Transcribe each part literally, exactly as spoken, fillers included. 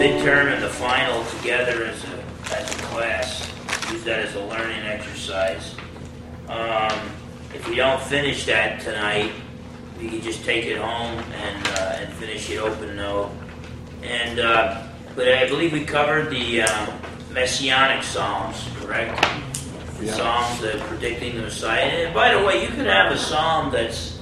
midterm and the final together as a, as a class. Use that as a learning exercise. Um, if we don't finish that tonight, we can just take it home and uh, and finish it open note. And uh, but I believe we covered the um, Messianic Psalms, correct? The Yeah. Psalms that are predicting the Messiah. And by the way, you could have a psalm that's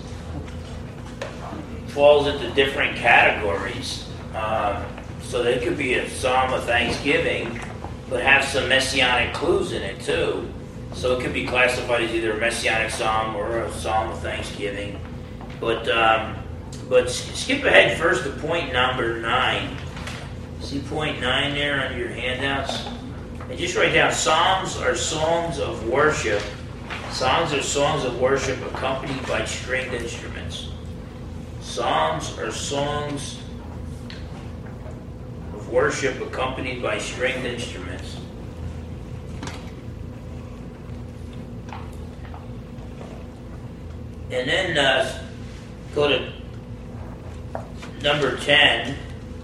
falls into different categories. Um, so there could be a psalm of thanksgiving, but have some messianic clues in it too. So it could be classified as either a messianic psalm or a psalm of thanksgiving. But um, but skip ahead first to point number nine. See point nine there on your handouts? And just write down, psalms are songs of worship. Songs are songs of worship accompanied by stringed instruments. Psalms are songs of worship accompanied by stringed instruments. And then uh, go to number ten.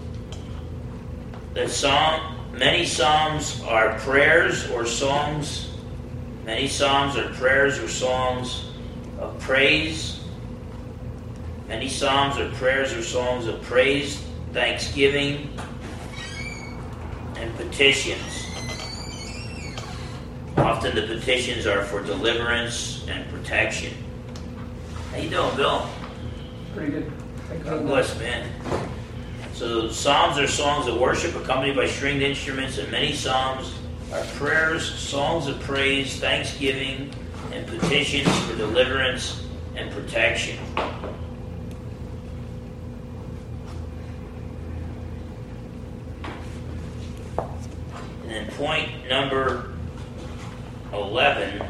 The psalm, many psalms are prayers or songs. Many psalms are prayers or songs of praise. Many psalms are prayers or songs of praise, thanksgiving, and petitions. Often the petitions are for deliverance and protection. How you doing, Bill? Pretty good. God bless, man. So psalms are songs of worship accompanied by stringed instruments, and many psalms are prayers, songs of praise, thanksgiving, and petitions for deliverance and protection. And then point number eleven.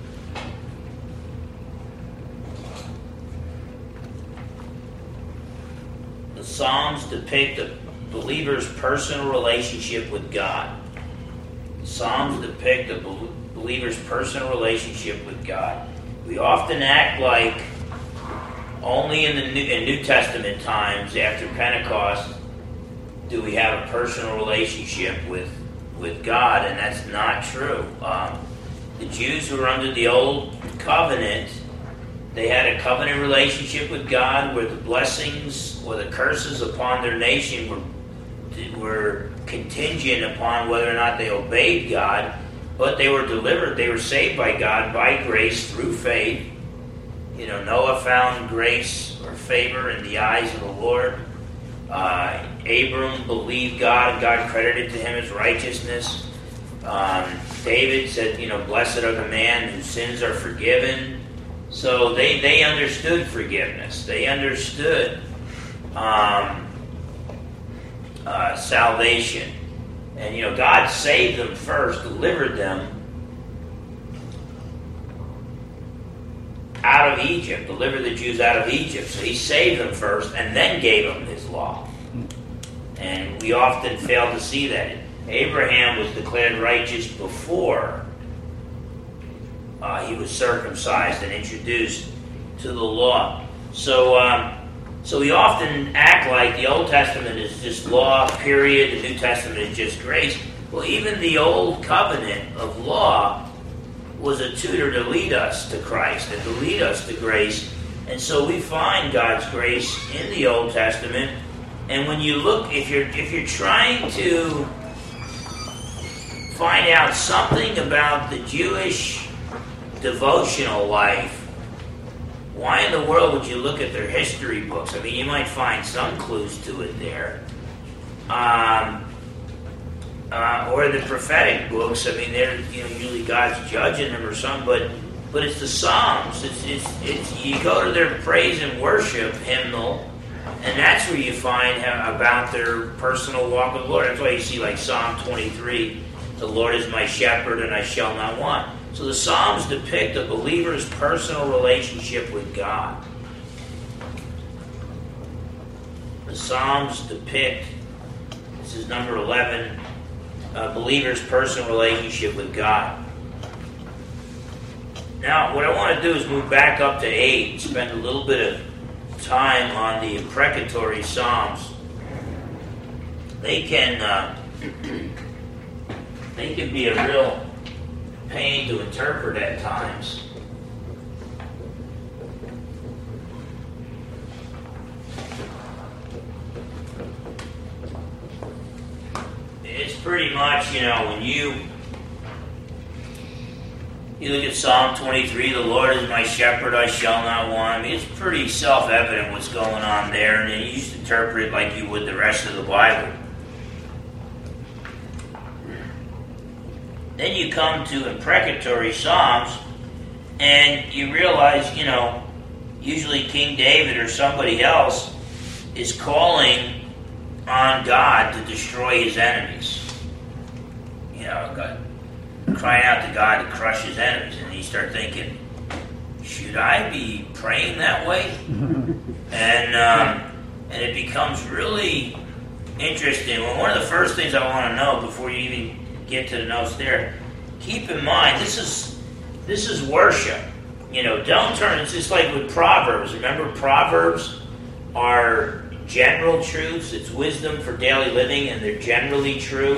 The Psalms depict a believer's personal relationship with God. The Psalms depict a believer's personal relationship with God. We often act like only in the New, in New Testament times, after Pentecost, do we have a personal relationship with, with God, and that's not true. Um, the Jews who were under the Old Covenant, they had a covenant relationship with God where the blessings or the curses upon their nation were were contingent upon whether or not they obeyed God, but they were delivered. They were saved by God by grace through faith. You know, Noah found grace or favor in the eyes of the Lord. Uh, Abram believed God, and God credited to him as righteousness. Um, David said, you know, blessed are the man whose sins are forgiven. So they, they understood forgiveness. They understood um, uh, salvation. And, you know, God saved them first, delivered them out of Egypt, delivered the Jews out of Egypt. So he saved them first and then gave them his law. And we often fail to see that. Abraham was declared righteous before uh, he was circumcised and introduced to the law. So, um, so we often act like the Old Testament is just law, period. The New Testament is just grace. Well, even the Old Covenant of law was a tutor to lead us to Christ and to lead us to grace. And so we find God's grace in the Old Testament. And when you look, if you're if you're trying to find out something about the Jewish devotional life, why in the world would you look at their history books? I mean, you might find some clues to it there. Um, uh, or the prophetic books. I mean, they're, you know, usually God's judging them or something, but but it's the Psalms. It's, it's, it's you go to their praise and worship hymnal, and that's where you find how, about their personal walk with the Lord. That's why you see like Psalm twenty-three, the Lord is my shepherd and I shall not want. So the Psalms depict a believer's personal relationship with God. The Psalms depict, this is number eleven, a believer's personal relationship with God. Now, what I want to do is move back up to eight and spend a little bit of time on the imprecatory Psalms. they can uh, they can be a real pain to interpret at times. It's pretty much, you know, when you you look at Psalm twenty-three, the Lord is my shepherd, I shall not want. I mean, it's pretty self-evident what's going on there, and then you just interpret it like you would the rest of the Bible. Then you come to imprecatory Psalms, and you realize, you know, usually King David or somebody else is calling on God to destroy his enemies. You know, God, crying out to God to crush his enemies. And you start thinking, should I be praying that way? and um, and it becomes really interesting. Well, one of the first things I want to know before you even get to the notes there, keep in mind, this is this is worship. You know, don't turn, it's just like with Proverbs. Remember, Proverbs are general truths. It's wisdom for daily living, and they're generally true.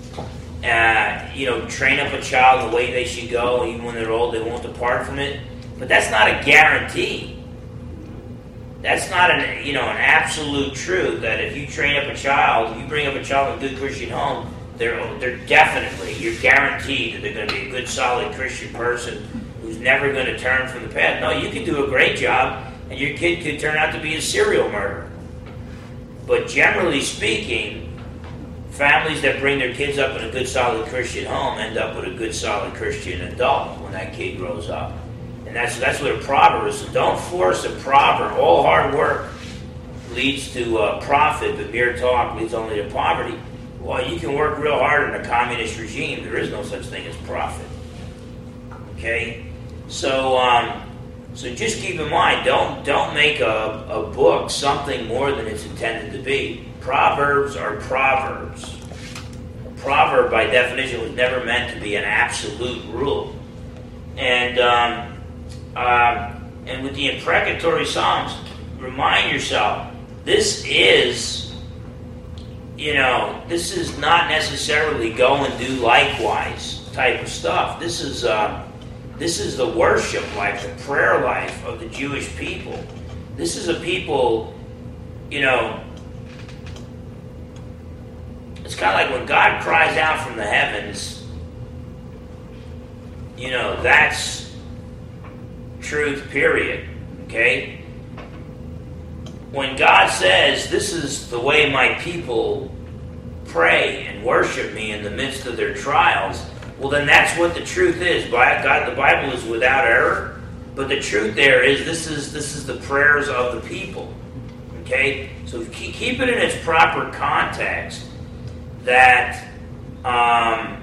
Uh, you know, train up a child in the way they should go, even when they're old, they won't depart from it. But that's not a guarantee. That's not an you know an absolute truth that if you train up a child, you bring up a child in a good Christian home, they're they're definitely, you're guaranteed that they're going to be a good, solid Christian person who's never going to turn from the path. No, you could do a great job, and your kid could turn out to be a serial murderer. But generally speaking, families that bring their kids up in a good, solid Christian home end up with a good, solid Christian adult when that kid grows up. And that's that's what a proverb is. So don't force a proverb. All hard work leads to uh, profit, but mere talk leads only to poverty. Well, you can work real hard in a communist regime. There is no such thing as profit. Okay? So, um, so just keep in mind, don't don't make a, a book something more than it's intended to be. Proverbs are proverbs. A proverb, by definition, was never meant to be an absolute rule. And um, um, and with the imprecatory Psalms, remind yourself, this is, you know, this is not necessarily go and do likewise type of stuff. This is uh, this is the worship life, the prayer life of the Jewish people. This is a people, you know, it's kind of like when God cries out from the heavens, you know, that's truth, period. Okay? When God says, this is the way my people pray and worship me in the midst of their trials, well, then that's what the truth is. God, the Bible is without error, but the truth there is this is this is the prayers of the people. Okay? So keep it in its proper context. That, um,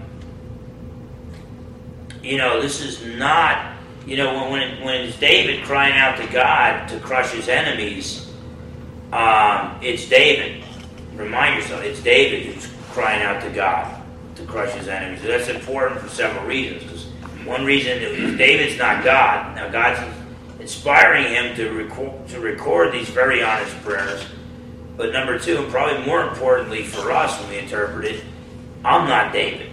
you know, this is not, you know, when when, it, when it's David crying out to God to crush his enemies, um, it's David. Remind yourself, it's David who's crying out to God to crush his enemies. So that's important for several reasons. Because one reason is David's not God. Now, God's inspiring him to record, to record these very honest prayers. But number two, and probably more importantly for us when we interpret it, I'm not David.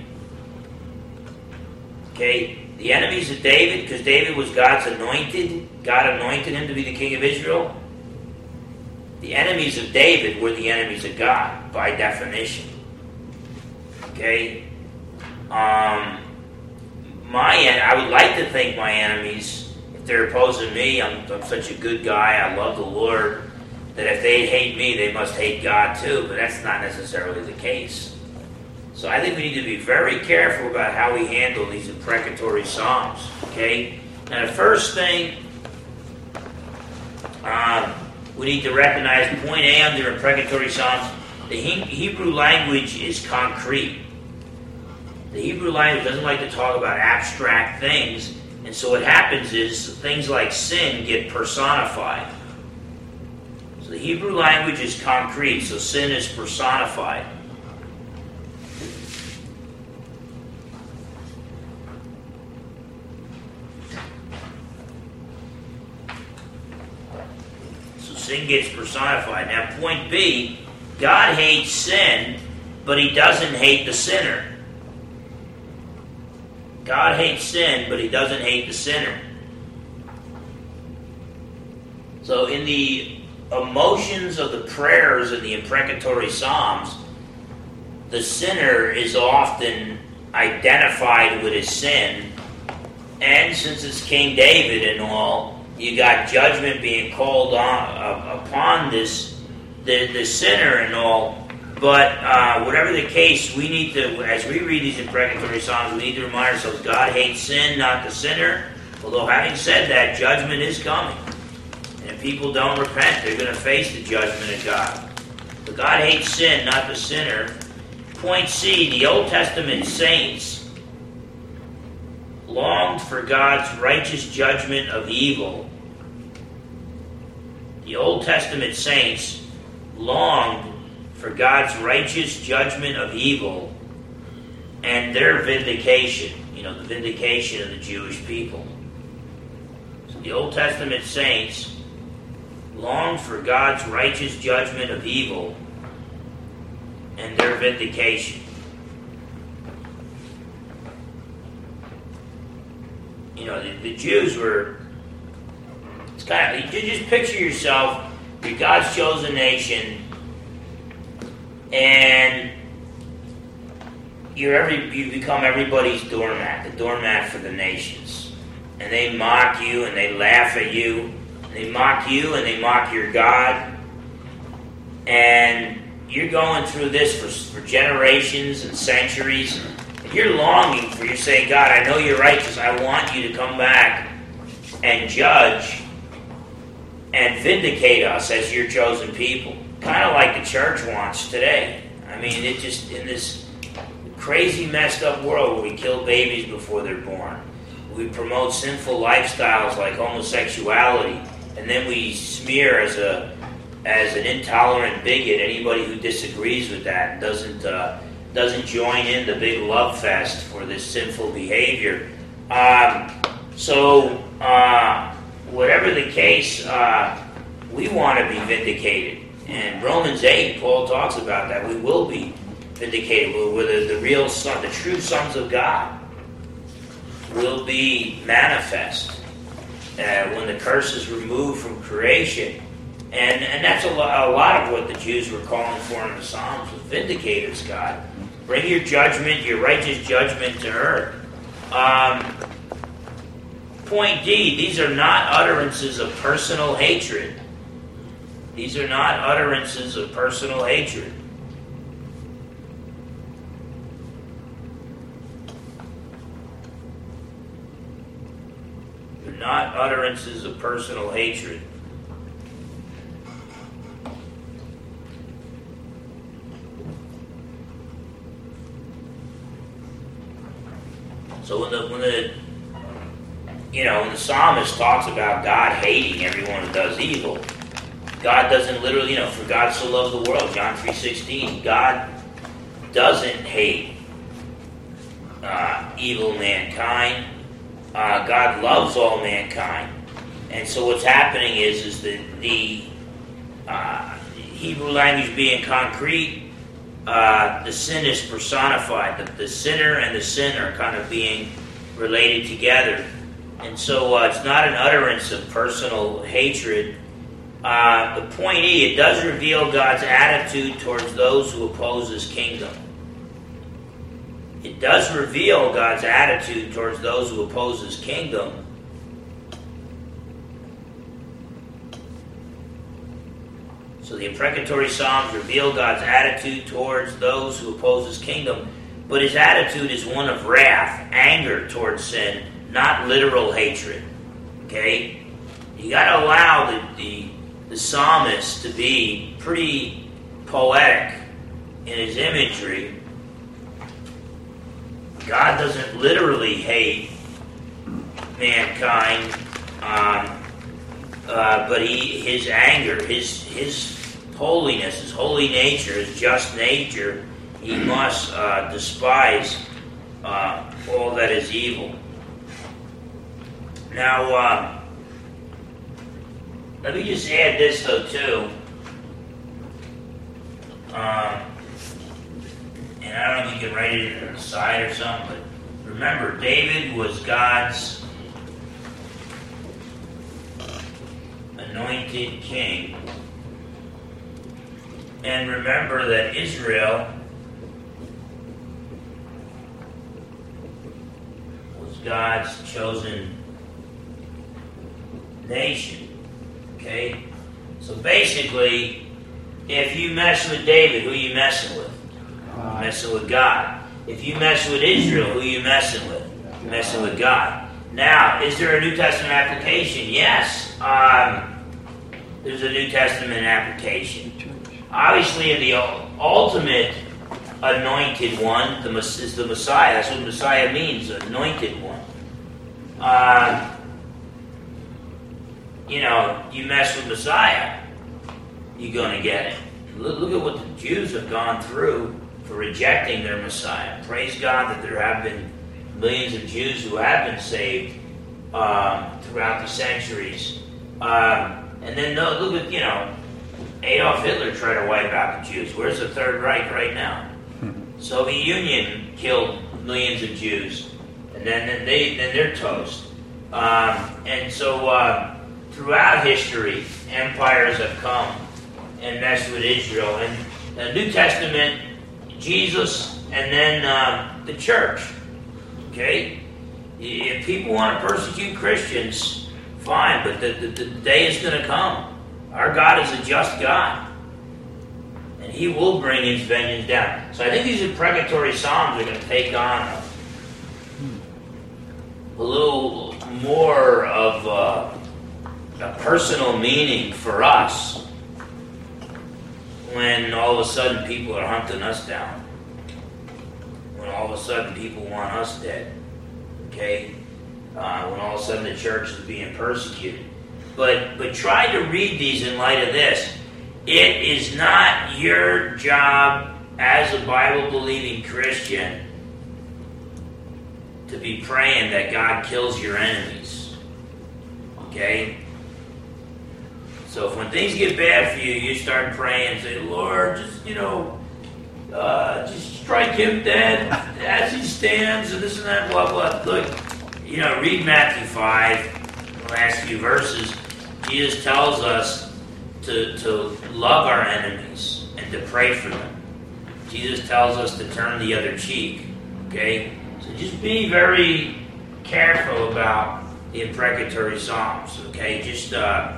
Okay? The enemies of David, because David was God's anointed, God anointed him to be the king of Israel. The enemies of David were the enemies of God, by definition. Okay? Um, my, I would like to think my enemies, if they're opposing me, I'm, I'm such a good guy, I love the Lord, that if they hate me, they must hate God too, but that's not necessarily the case. So I think we need to be very careful about how we handle these imprecatory Psalms, okay? Now the first thing, um, we need to recognize, point A under imprecatory Psalms, the he- Hebrew language is concrete. The Hebrew language doesn't like to talk about abstract things, and so what happens is things like sin get personified. The Hebrew language is concrete, so sin is personified. So sin gets personified. Now, point B, God hates sin, but he doesn't hate the sinner. God hates sin, but he doesn't hate the sinner. So in the emotions of the prayers in the imprecatory Psalms, the sinner is often identified with his sin. And since it's King David and all, you got judgment being called on uh, upon this the, the sinner and all. But uh, whatever the case, we need to, as we read these imprecatory Psalms, we need to remind ourselves God hates sin, not the sinner. Although having said that, judgment is coming. And if people don't repent, they're going to face the judgment of God. But God hates sin, not the sinner. Point C, the Old Testament saints longed for God's righteous judgment of evil. The Old Testament saints longed for God's righteous judgment of evil and their vindication, you know, the vindication of the Jewish people. So the Old Testament saints longed for God's righteous judgment of evil and their vindication. You know, the, the Jews were, it's kind of, you just picture yourself, you're God's chosen nation, and you're every, you become everybody's doormat, the doormat for the nations. And they mock you, and they laugh at you, and they mock you, and they mock your God. And you're going through this for, for generations and centuries. And you're longing for, you're saying, God, I know you're righteous. I want you to come back and judge and vindicate us as your chosen people. Kind of like the church wants today. I mean, it just, in this crazy messed up world where we kill babies before they're born, we promote sinful lifestyles like homosexuality, and then we smear as a as an intolerant bigot anybody who disagrees with that and doesn't uh, doesn't join in the big love fest for this sinful behavior. Um, so, uh, whatever the case, uh, we want to be vindicated. And Romans eight, Paul talks about that. We will be vindicated. We're the, the real son, the true sons of God will be manifest uh, when the curse is removed from creation. And and that's a, lo- a lot of what the Jews were calling for in the Psalms, was vindicate us, God. Bring your judgment, your righteous judgment to earth. Um, point D, these are not utterances of personal hatred. These are not utterances of personal hatred. They're not utterances of personal hatred. So when the when the you know when the psalmist talks about God hating everyone who does evil, God doesn't literally, you know, for God so loved the world, John three sixteen, God doesn't hate uh, evil mankind. Uh, God loves all mankind. And so what's happening is, is that the uh, Hebrew language being concrete, uh, the sin is personified. The, the sinner and the sin are kind of being related together. And so uh, it's not an utterance of personal hatred. Uh, the point E, it does reveal God's attitude towards those who oppose his kingdom. It does reveal God's attitude towards those who oppose his kingdom. So the imprecatory Psalms reveal God's attitude towards those who oppose his kingdom, but his attitude is one of wrath, anger towards sin, not literal hatred. Okay? You got to allow the, the the psalmist to be pretty poetic in his imagery. God doesn't literally hate mankind, um, uh, but he, his anger, his his holiness, his holy nature, his just nature, he must uh, despise uh, all that is evil. Now, uh, let me just add this, though, too. Um, you can write it on the side or something. But remember, David was God's anointed king. And remember that Israel was God's chosen nation. Okay? So basically, if you mess with David, who are you messing with? You're messing with God. If you mess with Israel, who are you messing with? You're messing with God. Now, is there a New Testament application? Yes. Um, there's a New Testament application. Obviously, in the ultimate anointed one, the is the Messiah. That's what Messiah means, anointed one. Uh, you know, you mess with Messiah, you're going to get it. Look, look at what the Jews have gone through for rejecting their Messiah. Praise God that there have been millions of Jews who have been saved um, throughout the centuries. Um, and then no, look at, you know, Adolf Hitler tried to wipe out the Jews. Where's the Third Reich right now? Soviet Union killed millions of Jews, and then, then they then they're toast. Um, and so uh, throughout history, empires have come and messed with Israel. And the New Testament, Jesus, and then uh, the church. Okay, if people want to persecute Christians, fine, but the, the, the day is going to come. Our God is a just God. And He will bring His vengeance down. So I think these imprecatory Psalms are going to take on a, a little more of a, a personal meaning for us when all of a sudden people are hunting us down. When all of a sudden people want us dead. Okay? Uh, when all of a sudden the church is being persecuted. But but try to read these in light of this. It is not your job as a Bible-believing Christian to be praying that God kills your enemies. Okay? So if when things get bad for you, you start praying and say, Lord, just, you know, uh, just strike him dead as he stands and this and that, blah, blah. Look, you know, read Matthew five, the last few verses. Jesus tells us to, to love our enemies and to pray for them. Jesus tells us to turn the other cheek. Okay? So just be very careful about the imprecatory Psalms. Okay? Just, uh,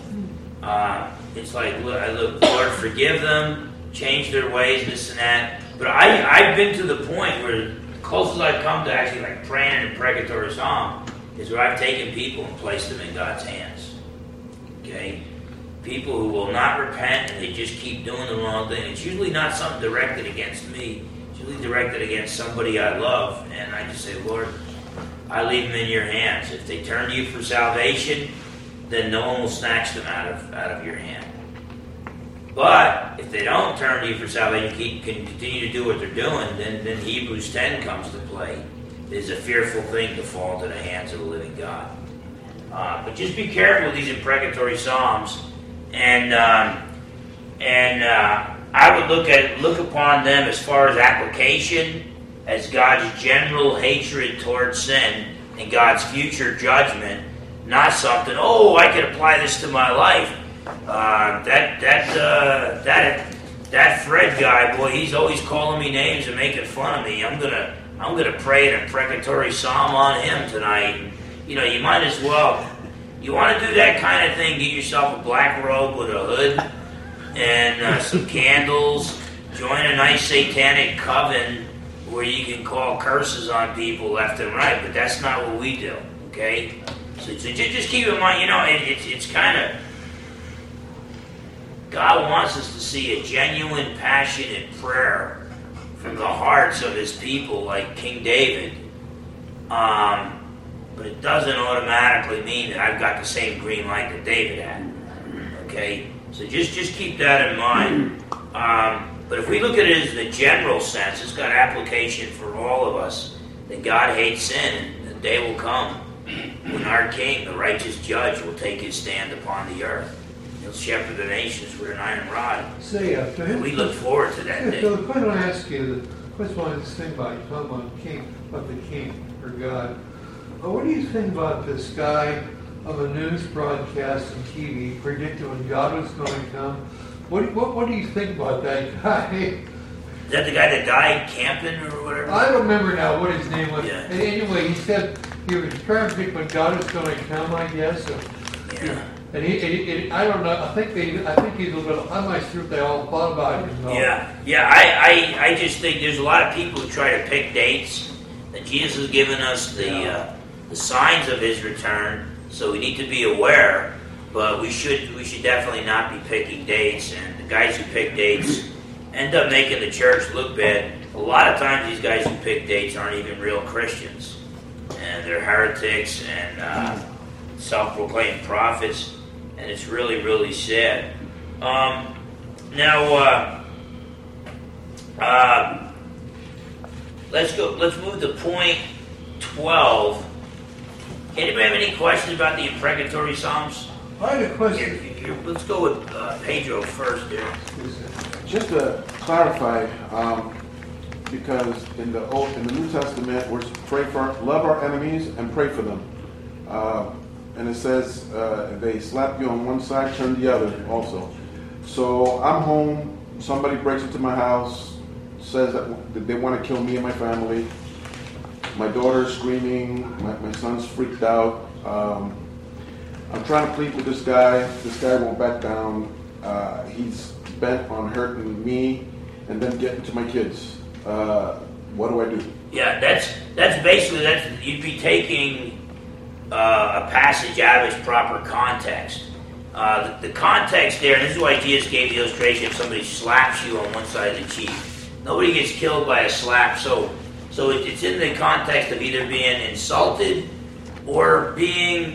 uh, it's like, look, Lord, forgive them, change their ways, this and that. But I, I've been to the point where the closest I've come to actually like praying an imprecatory Psalm is where I've taken people and placed them in God's hands. Okay? People who will not repent and they just keep doing the wrong thing. It's usually not something directed against me. It's usually directed against somebody I love. And I just say, Lord, I leave them in your hands. If they turn to you for salvation, then no one will snatch them out of out of your hand. But if they don't turn to you for salvation, keep, can continue to do what they're doing, then, then Hebrews ten comes to play. It is a fearful thing to fall into the hands of the living God. Uh, but just be careful with these imprecatory Psalms. And um, and uh, I would look at look upon them as far as application, as God's general hatred towards sin and God's future judgment, not something, oh, I could apply this to my life. Uh, that that uh, that that Fred guy, boy, he's always calling me names and making fun of me. I'm gonna I'm gonna pray an imprecatory Psalm on him tonight. You know, you might as well. You want to do that kind of thing, get yourself a black robe with a hood and uh, some candles, join a nice satanic coven where you can call curses on people left and right, but that's not what we do, okay? So, so just keep in mind, you know, it, it's, it's kind of, God wants us to see a genuine, passionate prayer from the hearts of His people like King David. Um... But it doesn't automatically mean that I've got the same green light that David had. Okay? So just, just keep that in mind. Um, but if we look at it as the general sense, it's got application for all of us. That God hates sin, and the day will come when our King, the righteous judge, will take his stand upon the earth. He'll shepherd the nations with an iron rod. Say, uh, and we look forward to that yeah, day. Phil, the question I want to ask you, the first one is this thing about you talking about king, about the king or God. Well, what do you think about this guy on the news broadcast and T V predicting when God was going to come? What, what what do you think about that guy? Is that the guy that died camping or whatever? I don't remember now what his name was. Yeah. And anyway, he said he was trying to predict when God was going to come, I guess. So, Yeah. And he, and he and I don't know. I think they, I think he's a little. I'm not sure if they all thought about him. Though. Yeah, yeah. I, I, I just think there's a lot of people who try to pick dates. That Jesus has given us the Yeah. uh, the signs of His return, so we need to be aware. But we should we should definitely not be picking dates. And the guys who pick dates end up making the church look bad. A lot of times, these guys who pick dates aren't even real Christians, and they're heretics and uh, self-proclaimed prophets. And it's really, really sad. Um, now, uh, uh, let's go. Let's move to point twelve. Anybody have any questions about the imprecatory psalms? I had a question. Here, here, let's go with uh, Pedro first. Here. Just to clarify, um, because in the Old, in the New Testament, we're to pray for, love our enemies and pray for them. Uh, And it says, uh, if they slap you on one side, turn the other also. So I'm home, somebody breaks into my house, says that they want to kill me and my family. My daughter's screaming, my, my son's freaked out. Um, I'm trying to plead with this guy. This guy won't back down. Uh, he's bent on hurting me and then getting to my kids. Uh, what do I do? Yeah, that's that's basically that's you'd be taking Uh, a passage out of its proper context. Uh, the, the context there, and this is why Jesus gave the illustration: if somebody slaps you on one side of the cheek, nobody gets killed by a slap. So, so it, it's in the context of either being insulted or being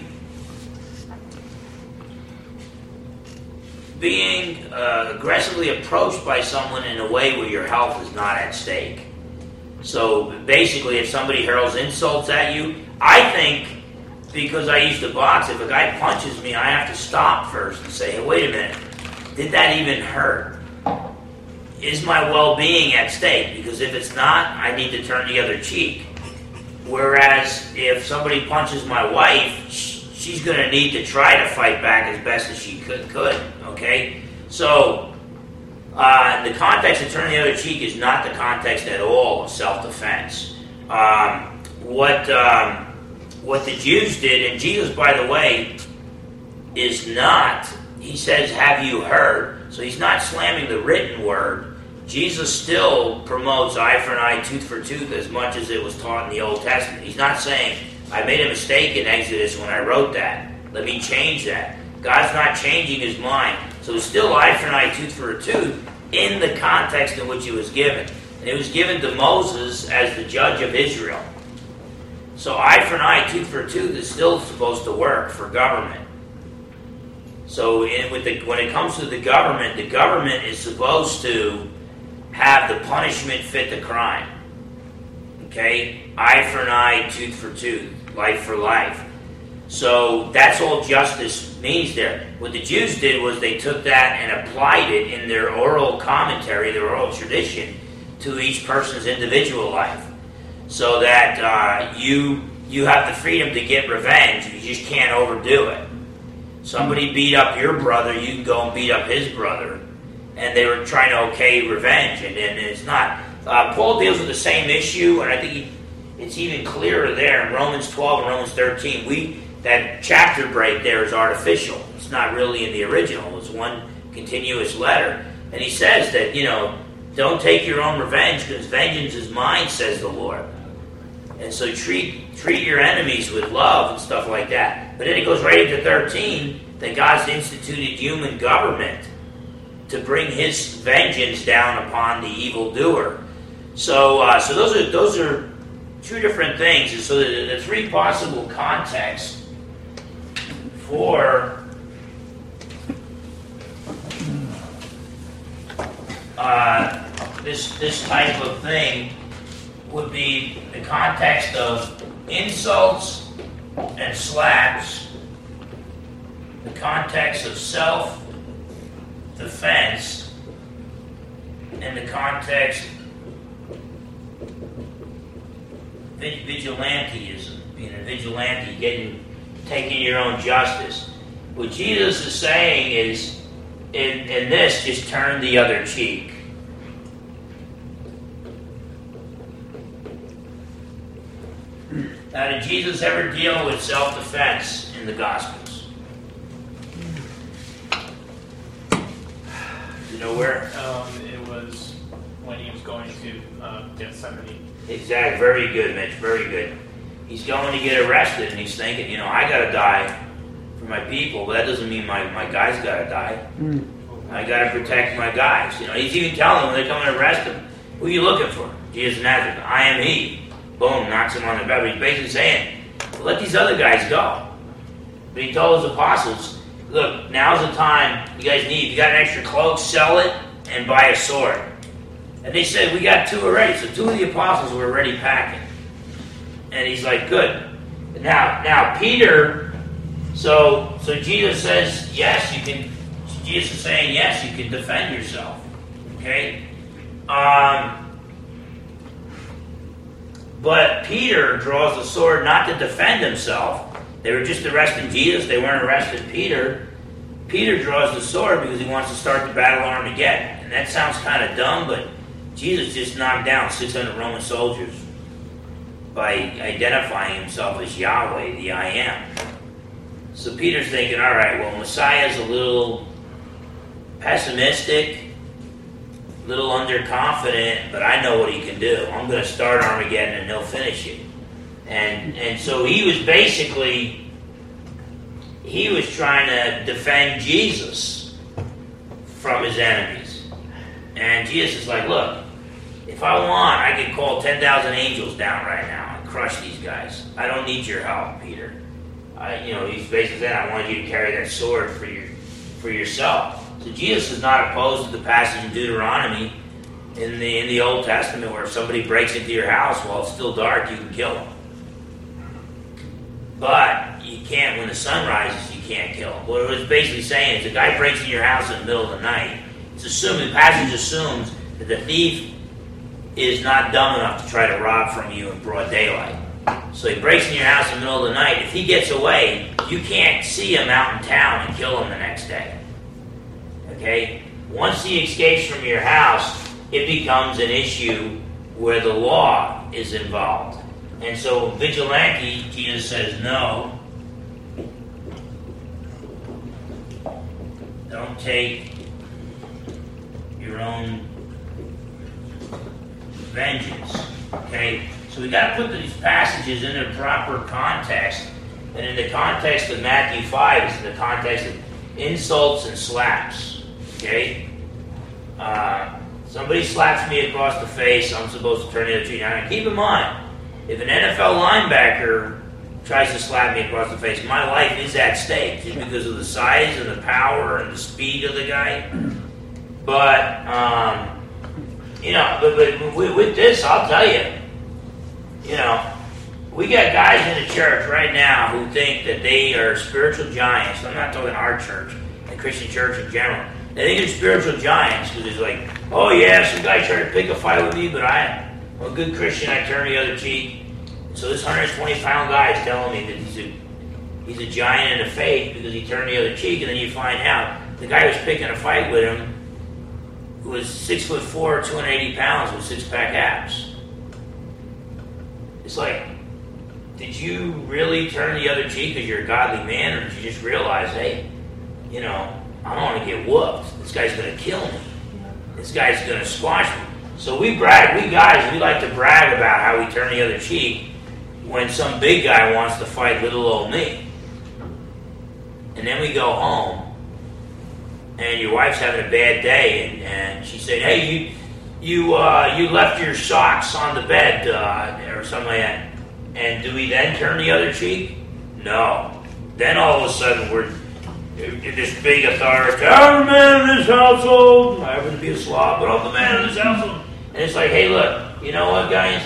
being uh, aggressively approached by someone in a way where your health is not at stake. So basically, if somebody hurls insults at you, I think. Because I used to box, if a guy punches me, I have to stop first and say, hey, wait a minute, did that even hurt? Is my well-being at stake? Because if it's not, I need to turn the other cheek. Whereas if somebody punches my wife, she's going to need to try to fight back as best as she could, could okay? So, uh, the context of turning the other cheek is not the context at all of self-defense. Um, what... Um, What the Jews did, and Jesus, by the way, is not, he says, have you heard? So he's not slamming the written word. Jesus still promotes eye for an eye, tooth for tooth, as much as it was taught in the Old Testament. He's not saying, I made a mistake in Exodus when I wrote that. Let me change that. God's not changing his mind. So it's still eye for an eye, tooth for a tooth, in the context in which it was given. And it was given to Moses as the judge of Israel. So eye for an eye, tooth for a tooth is still supposed to work for government. So in, with the, when it comes to the government, the government is supposed to have the punishment fit the crime. Okay? Eye for an eye, tooth for tooth, life for life. So that's all justice means there. What the Jews did was they took that and applied it in their oral commentary, their oral tradition, to each person's individual life. So that uh, you you have the freedom to get revenge, you just can't overdo it. Somebody beat up your brother, you can go and beat up his brother. And they were trying to okay revenge, and, and it's not. Uh, Paul deals with the same issue, and I think he, it's even clearer there in Romans twelve and Romans thirteen. We that chapter break there is artificial. It's not really in the original. It's one continuous letter. And he says that, you know, don't take your own revenge, because vengeance is mine, says the Lord. And so treat treat your enemies with love and stuff like that. But then it goes right into thirteen that God's instituted human government to bring His vengeance down upon the evildoer. So, uh, so those are those are two different things. And so the, the three possible contexts for uh, this this type of thing would be the context of insults and slaps, the context of self-defense, and the context vigilanteism, being a vigilante, getting, taking your own justice. What Jesus is saying is, in, in this, just turn the other cheek. Now, did Jesus ever deal with self-defense in the Gospels? You know where? Um, it was when he was going to uh, Gethsemane. Exactly. Very good, Mitch. Very good. He's going to get arrested, and he's thinking, you know, I got to die for my people, but that doesn't mean my, my guys got to die. Mm. I got to protect my guys. You know, he's even telling them when they come and arrest him, who are you looking for? Jesus of Nazareth. I am he. Boom, knocks him on the back. But he's basically saying, let these other guys go. But he told his apostles, look, now's the time you guys need. If you got an extra cloak, sell it and buy a sword. And they said, we got two already. So two of the apostles were already packing. And he's like, good. Now, now Peter, so so Jesus says, yes, you can, Jesus is saying, yes, you can defend yourself. Okay? Um... But Peter draws the sword not to defend himself. They were just arresting Jesus. They weren't arresting Peter. Peter draws the sword because he wants to start the battle of Armageddon. And that sounds kind of dumb, but Jesus just knocked down six hundred Roman soldiers by identifying himself as Yahweh, the I Am. So Peter's thinking, all right, well, Messiah's a little pessimistic, a little underconfident, but I know what he can do. I'm going to start Armageddon and he'll finish it. And and so he was basically, he was trying to defend Jesus from his enemies. And Jesus is like, look, if I want, I can call ten thousand angels down right now and crush these guys. I don't need your help, Peter. I, you know, he's basically saying, I want you to carry that sword for your for yourself. So Jesus is not opposed to the passage in Deuteronomy in the in the Old Testament where if somebody breaks into your house while it's still dark, you can kill them. But you can't, when the sun rises, you can't kill them. What it was basically saying is, if a guy breaks into your house in the middle of the night, it's assuming, the passage assumes that the thief is not dumb enough to try to rob from you in broad daylight. So he breaks into your house in the middle of the night. If he gets away, you can't see him out in town and kill him the next day. Okay? Once he escapes from your house, it becomes an issue where the law is involved. And so vigilante, Jesus says, no. Don't take your own vengeance. Okay? So we got to put these passages in their proper context. And in the context of Matthew five, it's in the context of insults and slaps. Okay? Uh, somebody slaps me across the face, I'm supposed to turn the other cheek. Now, keep in mind, if an N F L linebacker tries to slap me across the face, my life is at stake just because of the size and the power and the speed of the guy. But, um, you know, but, but with, with this, I'll tell you, you know, we got guys in the church right now who think that they are spiritual giants. I'm not talking our church, the Christian church in general. They think they're spiritual giants because it's like, oh yeah, some guy tried to pick a fight with me, but I... I'm a good Christian, I turn the other cheek. So this one hundred twenty pound guy is telling me that he's a, he's a giant in the faith because he turned the other cheek, and then you find out the guy who was picking a fight with him who was six foot four, two hundred eighty pounds with six pack abs. It's like, did you really turn the other cheek because you're a godly man, or did you just realize, hey, you know, I don't want to get whooped. This guy's going to kill me. This guy's going to squash me. So we brag, we guys, we like to brag about how we turn the other cheek when some big guy wants to fight little old me. And then we go home, and your wife's having a bad day, and, and she's saying, hey, you you uh, you left your socks on the bed, uh, or something like that. And do we then turn the other cheek? No. Then all of a sudden we're this big authority. I'm the man in this household. I happen to be a slob, but I'm the man in this household. And it's like, hey, look, you know what, guys?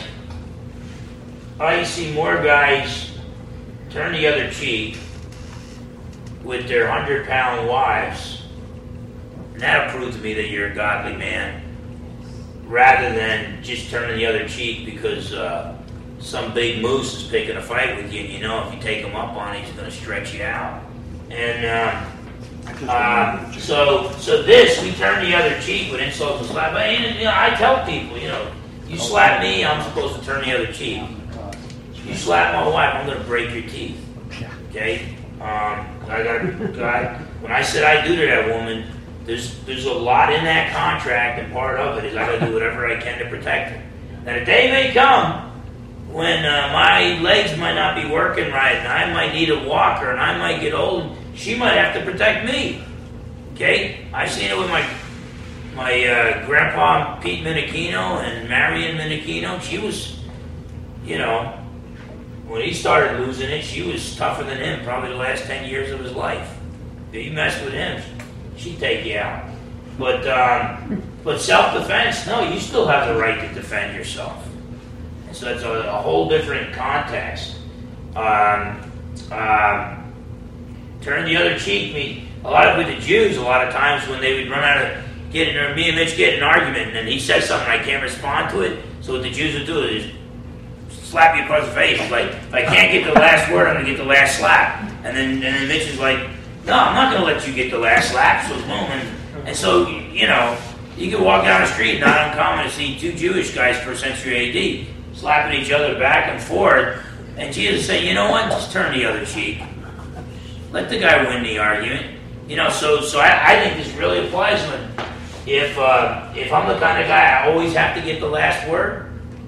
I see more guys turn the other cheek with their hundred pound wives, and that'll prove to me that you're a godly man, rather than just turning the other cheek because uh, some big moose is picking a fight with you, and you know if you take him up on it, he's going to stretch you out. And um, uh, so, so this we turn the other cheek with insults and slap. But you know, I tell people, you know, you slap me, I'm supposed to turn the other cheek. You slap my wife, I'm going to break your teeth. Okay? Um, I got I, when I said I do to that woman, there's there's a lot in that contract, and part of it is I got to do whatever I can to protect her. Now the day may come when uh, my legs might not be working right, and I might need a walker, and I might get old. She might have to protect me. Okay? I've seen it with my my uh, grandpa Pete Minichino and Marion Minichino. She was, you know, when he started losing it, she was tougher than him probably the last ten years of his life. If you mess with him, she'd take you out. But um, but self-defense, no, you still have the right to defend yourself. And so that's a, a whole different context. Um, um, turn the other cheek. Me, a lot of with the Jews, a lot of times when they would run out of getting, or me and Mitch get in an argument, and he says something, I can't respond to it. So what the Jews would do is slap you across the face. It's like, if I can't get the last word, I'm going to get the last slap. And then, and then Mitch is like, no, I'm not going to let you get the last slap. So boom. And, and so, you know, you can walk down the street, not uncommon to see two Jewish guys first century A D slapping each other back and forth. And Jesus said, you know what, just turn the other cheek. Let the guy win the argument. You know, so so I, I think this really applies when, if, uh, if I'm the kind of guy I always have to get the last word,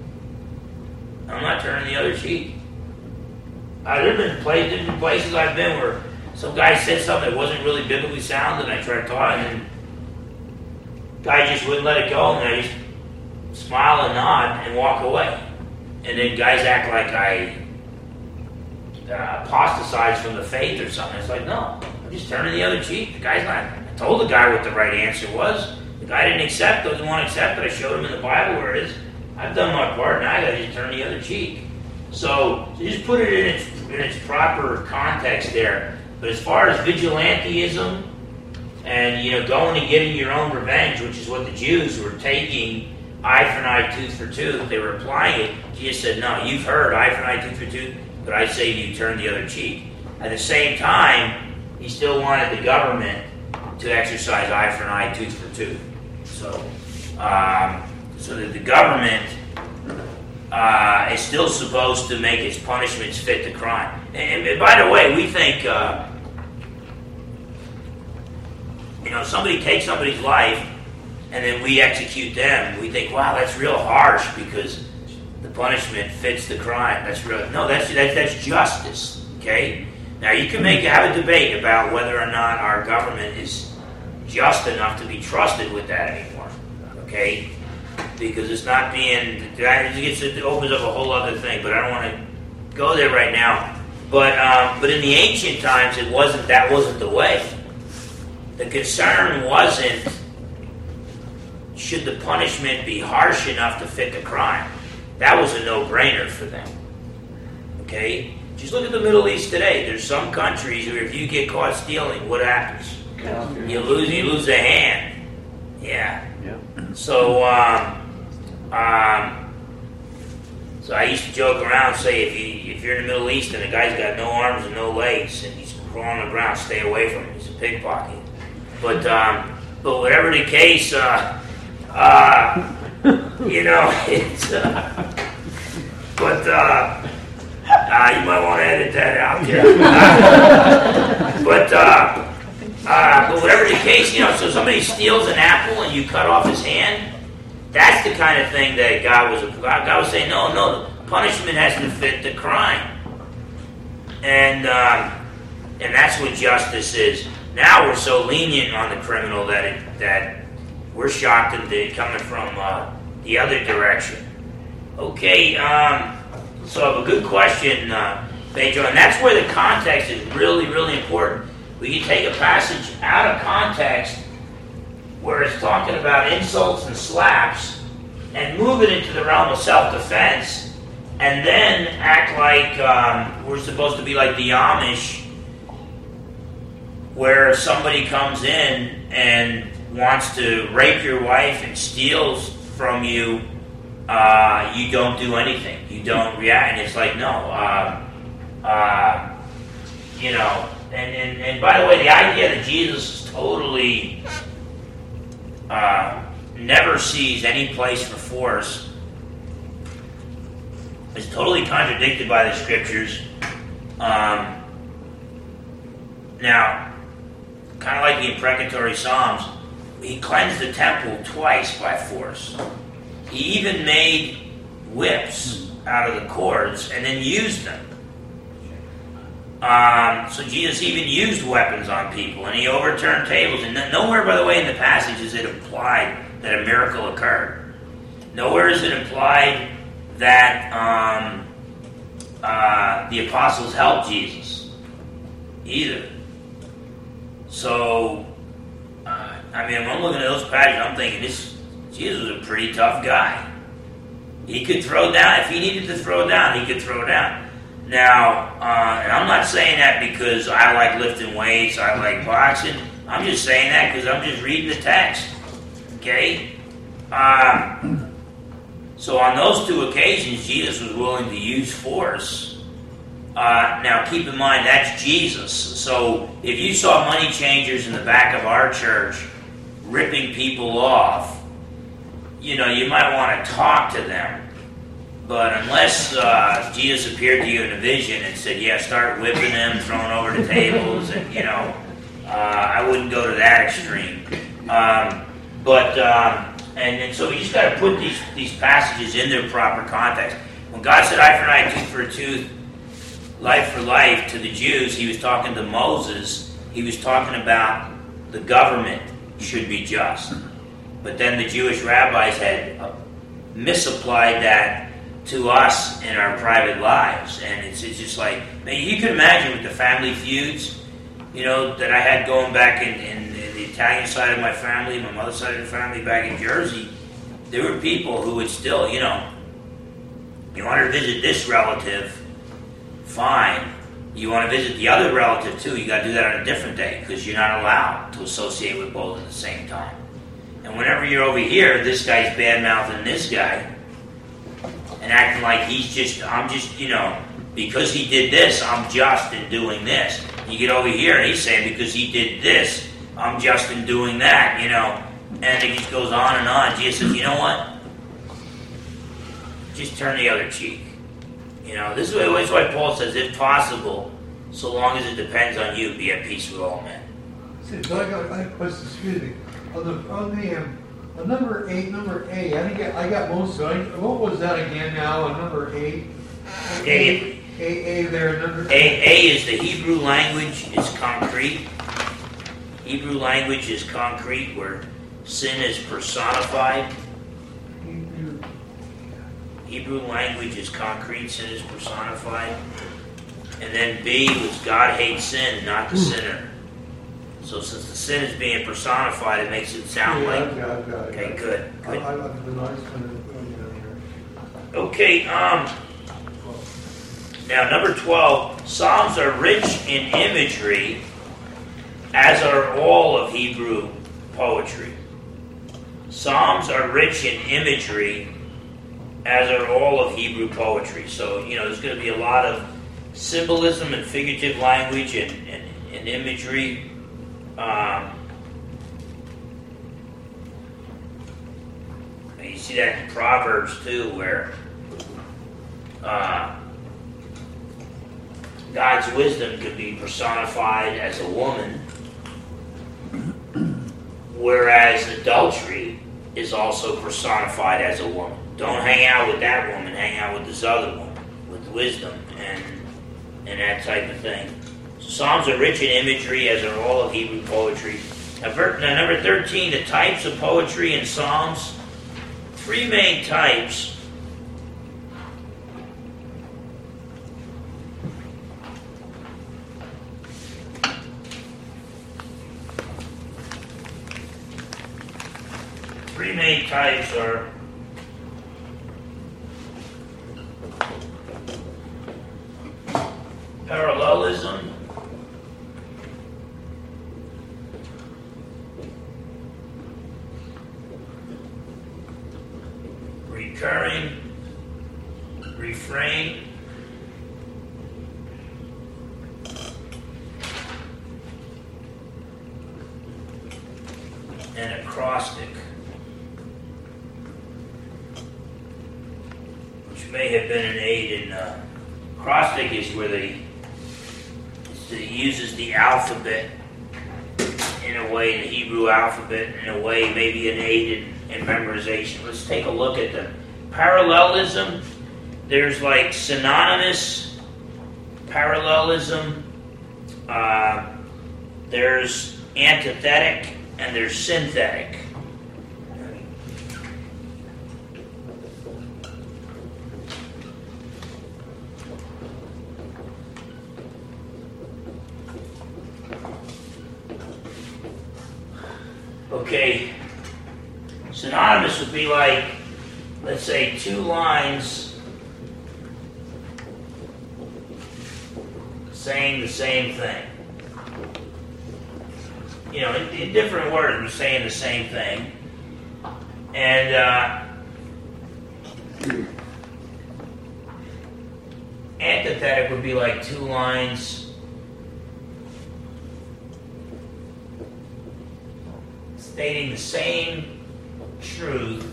I'm not turning the other cheek. Uh, there have been places, different places I've been where some guy said something that wasn't really biblically sound, and I tried talking, and the guy just wouldn't let it go, and I just smile and nod and walk away. And then guys act like I uh, apostatized from the faith or something. It's like, no, I'm just turning the other cheek. The guy's not. I told the guy what the right answer was. The guy didn't accept, doesn't want to accept it. I showed him in the Bible where it is. I've done my part, now I got to just turn the other cheek. So, so just put it in its, in its proper context there. But as far as vigilantism and, you know, going and getting your own revenge, which is what the Jews were taking, eye for an eye, tooth for tooth, they were applying it. Jesus said, no, you've heard eye for an eye, tooth for tooth, but I say to you, turn the other cheek. At the same time, he still wanted the government to exercise eye for an eye, tooth for tooth. So, um, so that the government uh, is still supposed to make its punishments fit the crime. And, and by the way, we think, uh, you know, somebody takes somebody's life and then we execute them. We think, wow, that's real harsh because the punishment fits the crime. That's real. No, that's that, that's justice. Okay. Now you can make have a debate about whether or not our government is just enough to be trusted with that anymore. Okay. Because it's not being, it opens up a whole other thing, but I don't want to go there right now. But um, but in the ancient times, it wasn't. That wasn't the way. The concern wasn't should the punishment be harsh enough to fit the crime. That was a no-brainer for them. Okay, just look at the Middle East today. There's some countries where if you get caught stealing, what happens? You lose. You lose a hand. Yeah. Yeah. So. Um, Um, so I used to joke around, say if you if you're in the Middle East and the guy's got no arms and no legs and he's crawling on the ground, stay away from him. He's a pickpocket. But um, but whatever the case, uh, uh, you know, it's. Uh, but uh, uh, you might want to edit that out there. Uh, but uh, uh, but whatever the case, you know, so somebody steals an apple and you cut off his hand. That's the kind of thing that God was. God was saying, no, no, punishment has to fit the crime, and um, and that's what justice is. Now we're so lenient on the criminal that it, that we're shocked at it coming from uh, the other direction. Okay, um, so a good question, uh, Pedro, and that's where the context is really, really important. We can take a passage out of context where it's talking about insults and slaps, and move it into the realm of self-defense, and then act like um, we're supposed to be like the Amish, where somebody comes in and wants to rape your wife and steals from you uh, you don't do anything. You don't react. And it's like, no, uh, uh, you know, and, and, and by the way, the idea that Jesus is totally uh, never sees any place for force is totally contradicted by the scriptures. Um, now, kind of like the imprecatory Psalms, he cleansed the temple twice by force. He even made whips out of the cords and then used them. Um, so Jesus even used weapons on people, and he overturned tables. And nowhere, by the way, in the passage is it implied that a miracle occurred. Nowhere is it implied that um, uh, the apostles helped Jesus either. So, uh, I mean, when I'm looking at those passages, I'm thinking this Jesus was a pretty tough guy. He could throw down if he needed to throw down. He could throw down. Now, uh, and I'm not saying that because I like lifting weights, I like boxing. I'm just saying that because I'm just reading the text. Okay? Uh, so on those two occasions, Jesus was willing to use force. Uh, now, keep in mind, that's Jesus. So if you saw money changers in the back of our church ripping people off, you know, you might want to talk to them. But unless uh, Jesus appeared to you in a vision and said, yeah, start whipping them, throwing over the tables, and, you know, uh, I wouldn't go to that extreme. Um, but, um, and, and so you just got to put these, these passages in their proper context. When God said eye for an eye, tooth for a tooth, life for life to the Jews, he was talking to Moses. He was talking about the government should be just. But then the Jewish rabbis had uh, misapplied that to us in our private lives. And it's, it's just like, man, you can imagine with the family feuds, you know, that I had going back in, in, in the Italian side of my family, my mother's side of the family back in Jersey, there were people who would still, you know, you want to visit this relative, fine. You want to visit the other relative too, you got to do that on a different day because you're not allowed to associate with both at the same time. And whenever you're over here, this guy's bad-mouthing this guy and acting like he's just, I'm just, you know, because he did this, I'm just in doing this. You get over here and he's saying because he did this, I'm just in doing that, you know. And it just goes on and on. Jesus says, you know what? Just turn the other cheek. You know, this is why, this is why Paul says, if possible, so long as it depends on you, be at peace with all men. See, so I got, I got a question, excuse me. On the, on the, um, on number eight, number A, I didn't get, I got most of it. What was that again now, on number eight? A, A, A there, number A, A is the Hebrew language, is concrete. Hebrew language is concrete, where sin is personified. Hebrew. Hebrew language is concrete, sin is personified. And then B was God hates sin, not the sinner. So since the sin is being personified, it makes it sound Yeah, like... I've got it, I've got it. Okay, good, good. I, I got the nice one. Okay, um... now, number twelve, Psalms are rich in imagery, as are all of Hebrew poetry. Psalms are rich in imagery, as are all of Hebrew poetry. So, you know, there's going to be a lot of symbolism and figurative language and, and, and imagery. Um, and you see that in Proverbs, too, where uh, God's wisdom could be personified as a woman, whereas adultery is also personified as a woman. Don't hang out with that woman, hang out with this other woman, with wisdom and and that type of thing. So Psalms are rich in imagery, as are all of Hebrew poetry. Now, ver- now number thirteen, the types of poetry in Psalms. Three main types. Three main types are parallelism, recurring refrain, and acrostic, which may have been an aid in uh, acrostic is where they it uses the alphabet in a way, the Hebrew alphabet in a way, maybe an aid in, in memorization. Let's take a look at them. Parallelism, there's like synonymous parallelism, uh, there's antithetic, and there's synthetic. Okay, synonymous would be like, let's say, two lines saying the same thing. You know, in, in different words, we're saying the same thing. And uh, antithetic would be like two lines stating the same truth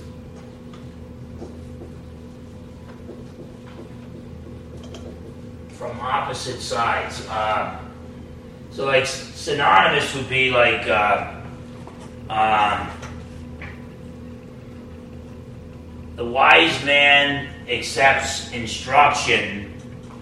from opposite sides. Uh, so like synonymous would be like uh, um, the wise man accepts instruction,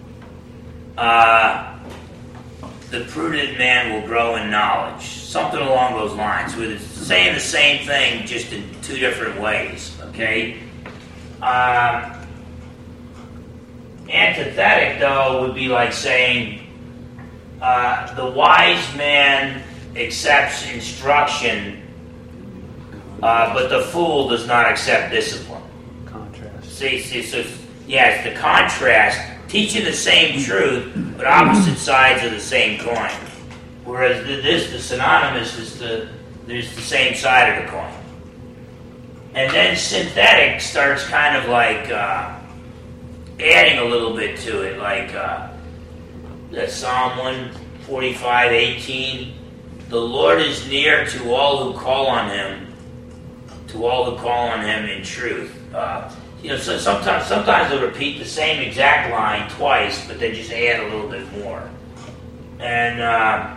uh, the prudent man will grow in knowledge. Something along those lines. We're saying the same thing, just in two different ways. Okay. Uh, antithetic, though, would be like saying uh, the wise man accepts instruction, uh, but the fool does not accept discipline. Contrast. See, see, so yeah, it's the contrast, teaching the same truth, but opposite sides of the same coin. Whereas this, the synonymous, is the there's the same side of the coin. And then synthetic starts kind of like uh, adding a little bit to it, like uh, that Psalm one forty-five, eighteen. The Lord is near to all who call on Him, to all who call on Him in truth. Uh, you know, so sometimes sometimes they'll repeat the same exact line twice, but they just add a little bit more. And uh,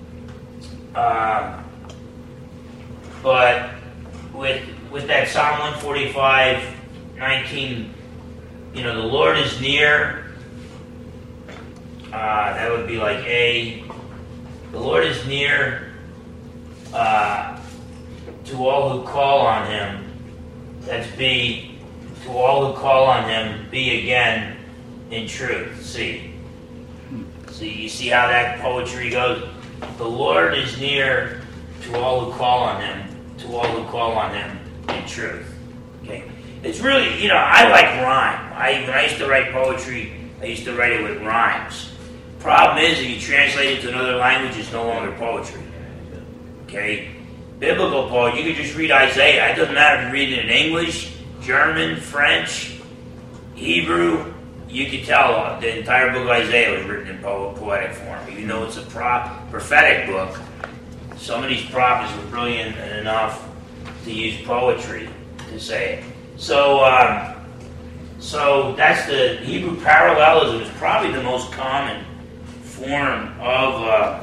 uh, but with with that Psalm one forty-five, nineteen, you know, the Lord is near. Uh, that would be like A. The Lord is near uh, to all who call on Him. That's B. To all who call on Him, B again in truth. C. See, you see how that poetry goes? The Lord is near to all who call on Him, to all who call on Him in truth. Okay, it's really, you know, I like rhyme. I when I used to write poetry, I used to write it with rhymes. Problem is, if you translate it to another language, it's no longer poetry. Okay, biblical poetry, you could just read Isaiah. It doesn't matter if you read it in English, German, French, Hebrew. You could tell the entire book of Isaiah was written in po- poetic form, even though it's a pro- prophetic book. Some of these prophets were brilliant enough to use poetry to say it. So, um, so that's the Hebrew parallelism is probably the most common form of uh,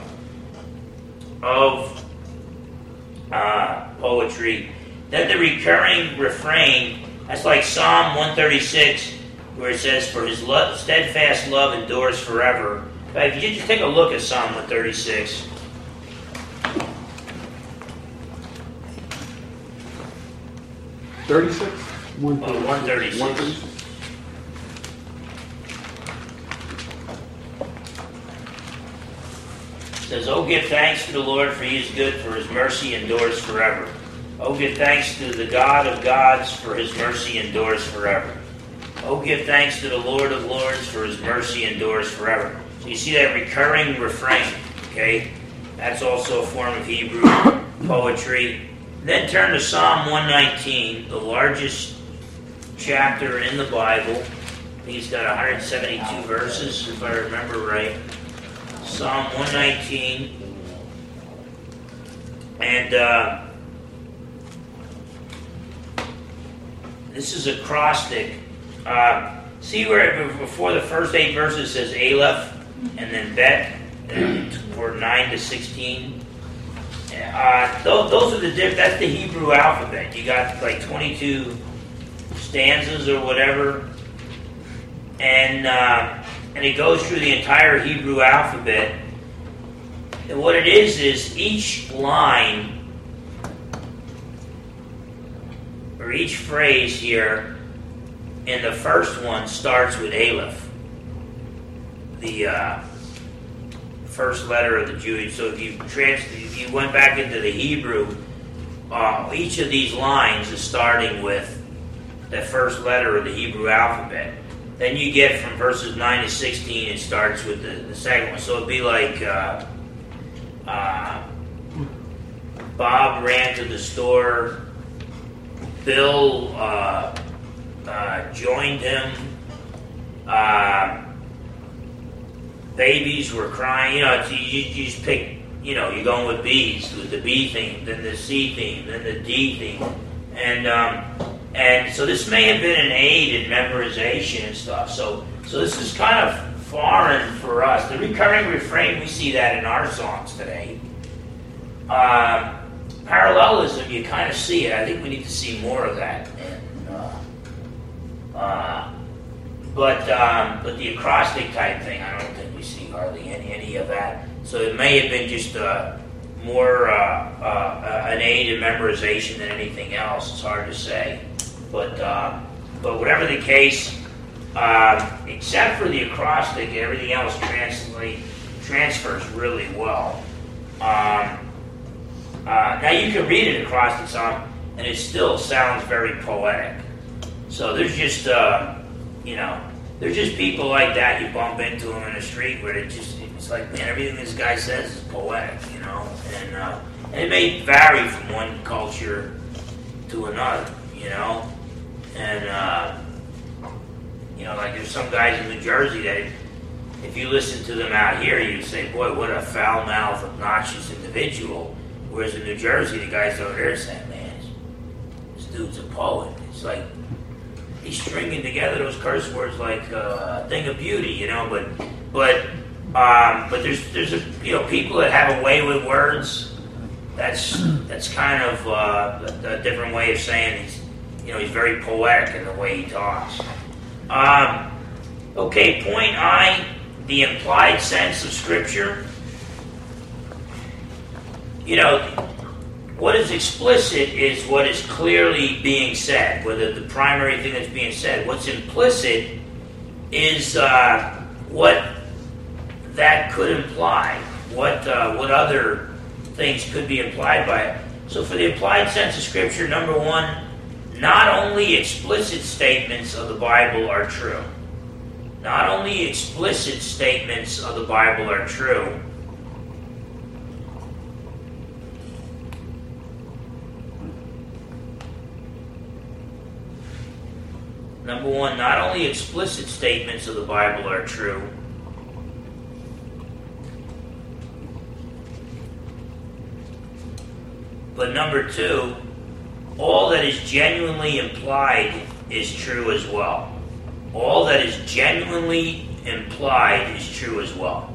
of uh, poetry. Then the recurring refrain. That's like Psalm one thirty-six, where it says, "For His love, steadfast love endures forever." But if you just take a look at Psalm one thirty-six. thirty-six? One Well, one thirty-six. one thirty-six. It says, "Oh, give thanks to the Lord, for He is good, for His mercy endures forever. Oh, give thanks to the God of gods, for His mercy endures forever. Oh, give thanks to the Lord of lords, for His mercy endures forever." So you see that recurring refrain, okay? That's also a form of Hebrew poetry. Then turn to Psalm one nineteen, the largest chapter in the Bible. think it's got one hundred seventy-two verses, if I remember right. Psalm one nineteen. And uh, this is acrostic. Uh, see where before the first eight verses says Aleph and then Bet for nine to sixteen. Uh, those, those are the diff- that's the Hebrew alphabet. You got like twenty-two stanzas or whatever, and uh, and it goes through the entire Hebrew alphabet. And what it is is each line or each phrase here in the first one starts with Aleph, the uh, first letter of the Jewish. So if you trans, if you went back into the Hebrew, uh, each of these lines is starting with the first letter of the Hebrew alphabet. Then you get from verses nine to sixteen, it starts with the, the second one. So it'd be like uh, uh, Bob ran to the store, Bill uh, uh, joined him, uh, babies were crying. You know, you, you just pick, you know, you're going with B's, with the B theme, then the C theme, then the D theme. And um, and so this may have been an aid in memorization and stuff. So so this is kind of foreign for us. The recurring refrain, we see that in our songs today. Uh, parallelism, you kind of see it. I think we need to see more of that. And, uh, uh, but um, but the acrostic type thing, I don't think we see hardly any, any of that. So it may have been just uh, more uh, uh, an aid in memorization than anything else. It's hard to say. But uh, but whatever the case, uh, except for the acrostic, everything else translate, transfers really well. Um, uh, now you can read an acrostic song, and it still sounds very poetic. So there's just uh, you know, there's just people like that you bump into them in the street where it just it's like, man, everything this guy says is poetic, you know, and uh, and it may vary from one culture to another, you know. And, uh, you know, like there's some guys in New Jersey that if, if you listen to them out here, you'd say, boy, what a foul-mouthed, obnoxious individual. Whereas in New Jersey, the guys over there saying, man, this dude's a poet. It's like he's stringing together those curse words like uh, a thing of beauty, you know. But but um, but there's there's a, you know, people that have a way with words. That's that's kind of uh, a, a different way of saying he's, you know, he's very poetic in the way he talks. Um, okay, point I, the implied sense of Scripture. You know, what is explicit is what is clearly being said, whether the primary thing that's being said. What's implicit is uh, what that could imply, what uh, what other things could be implied by it. So for the implied sense of Scripture, number one, not only explicit statements of the Bible are true. Not only explicit statements of the Bible are true. Number one, not only explicit statements of the Bible are true, but number two, all that is genuinely implied is true as well. All that is genuinely implied is true as well.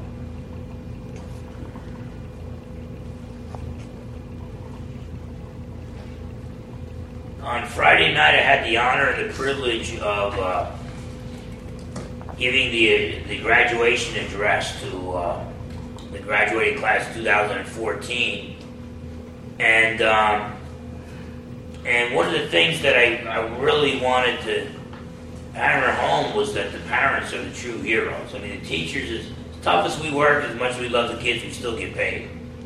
On Friday night, I had the honor and the privilege of uh, giving the the graduation address to uh, the graduating class of two thousand fourteen, and um, and one of the things that I, I really wanted to hammer home was that the parents are the true heroes. I mean, the teachers, as tough as we work, as much as we love the kids, we still get paid.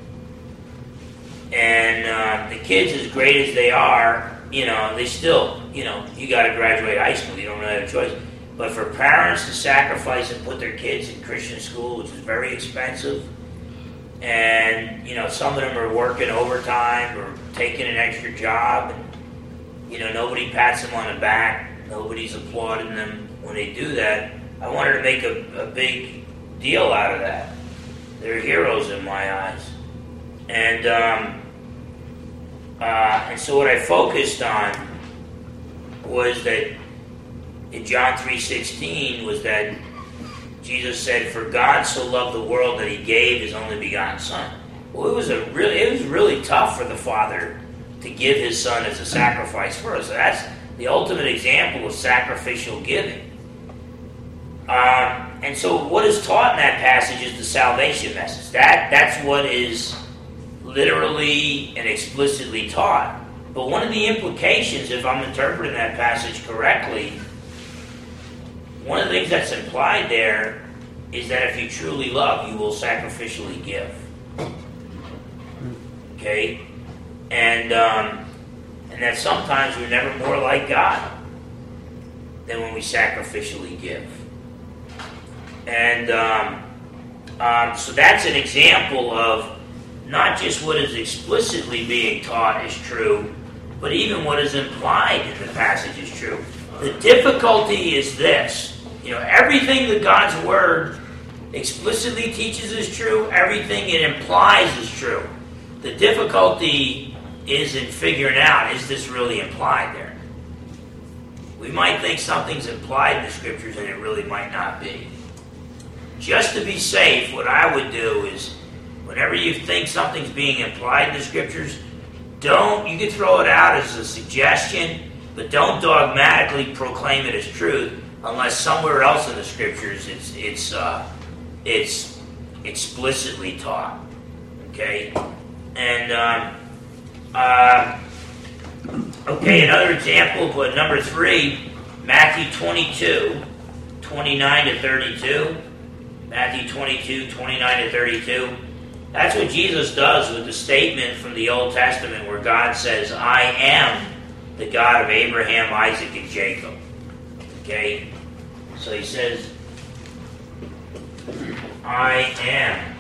And uh, the kids, as great as they are, you know, they still, you know, you got to graduate high school. You don't really have a choice. But for parents to sacrifice and put their kids in Christian school, which is very expensive, and, you know, some of them are working overtime or taking an extra job, and, you know, nobody pats them on the back. Nobody's applauding them when they do that. I wanted to make a, a big deal out of that. They're heroes in my eyes. And um, uh, and so what I focused on was that in John three sixteen was that Jesus said, "For God so loved the world that He gave His only begotten Son." Well, it was a really it was really tough for the Father to give His Son as a sacrifice for us. So that's the ultimate example of sacrificial giving. Um, and so, what is taught in that passage is the salvation message. That that's what is literally and explicitly taught. But one of the implications, if I'm interpreting that passage correctly, one of the things that's implied there is that if you truly love, you will sacrificially give. Okay? And um, and that sometimes we're never more like God than when we sacrificially give. And um, um, so that's an example of not just what is explicitly being taught is true, but even what is implied in the passage is true. The difficulty is this. You know, everything that God's Word explicitly teaches is true. Everything it implies is true. The difficulty is in figuring out, is this really implied there? We might think something's implied in the Scriptures and it really might not be. Just to be safe, what I would do is, whenever you think something's being implied in the Scriptures, don't, you can throw it out as a suggestion, but don't dogmatically proclaim it as truth unless somewhere else in the Scriptures it's it's uh, it's explicitly taught. Okay? And, um, uh, okay, another example, but number three, Matthew twenty-two, twenty-nine to thirty-two. Matthew twenty-two, twenty-nine to thirty-two. That's what Jesus does with the statement from the Old Testament where God says, "I am the God of Abraham, Isaac, and Jacob." Okay? So He says, "I am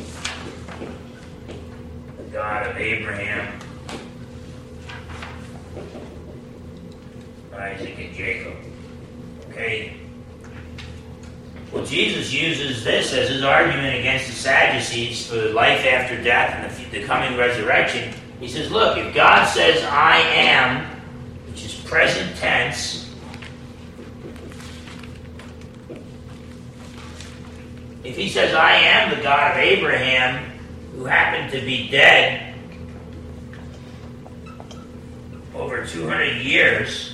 the God of Abraham, Isaac, and Jacob." Okay? Well, Jesus uses this as his argument against the Sadducees for life after death and the, the coming resurrection. He says, look, if God says, "I am," which is present tense, if He says, "I am the God of Abraham," who happened to be dead over two hundred years,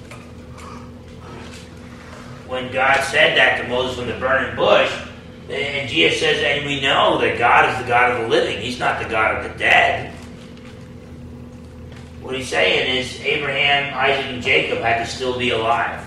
when God said that to Moses from the burning bush, and Jesus says, and we know that God is the God of the living. He's not the God of the dead. What He's saying is Abraham, Isaac, and Jacob had to still be alive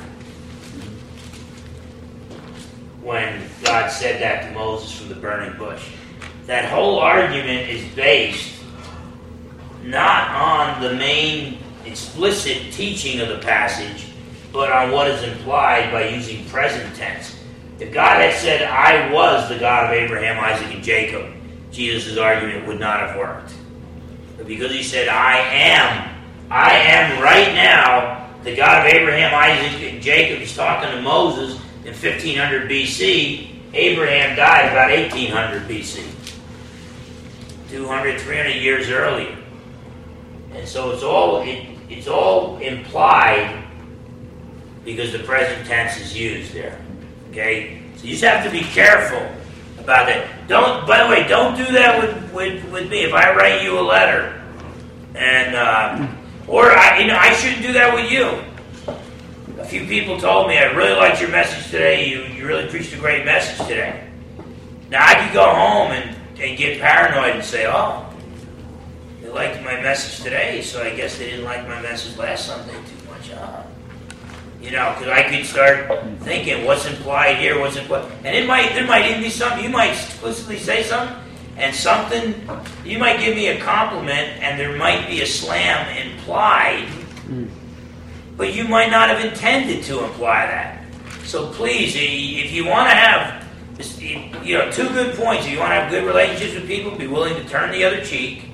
when God said that to Moses from the burning bush. That whole argument is based not on the main explicit teaching of the passage, but on what is implied by using present tense. If God had said, "I was the God of Abraham, Isaac, and Jacob," Jesus' argument would not have worked. But because He said, "I am," I am right now the God of Abraham, Isaac, and Jacob. He's talking to Moses in fifteen hundred B C. Abraham died about eighteen hundred B C. two hundred, three hundred years earlier. And so it's all, it, it's all implied because the present tense is used there. Okay? So you just have to be careful about that. Don't, by the way, don't do that with, with, with me. If I write you a letter, and uh, or I, you know, I shouldn't do that with you. A few people told me, "I really liked your message today. You, you really preached a great message today." Now I could go home and, and get paranoid and say, "Oh, they liked my message today, so I guess they didn't like my message last Sunday too much." Huh? You know, because I could start thinking, what's implied here, what's implied. And it might, there might even be something, you might explicitly say something, and something, you might give me a compliment, and there might be a slam implied, but you might not have intended to imply that. So please, if you want to have, you know, two good points. If you want to have good relationships with people, be willing to turn the other cheek,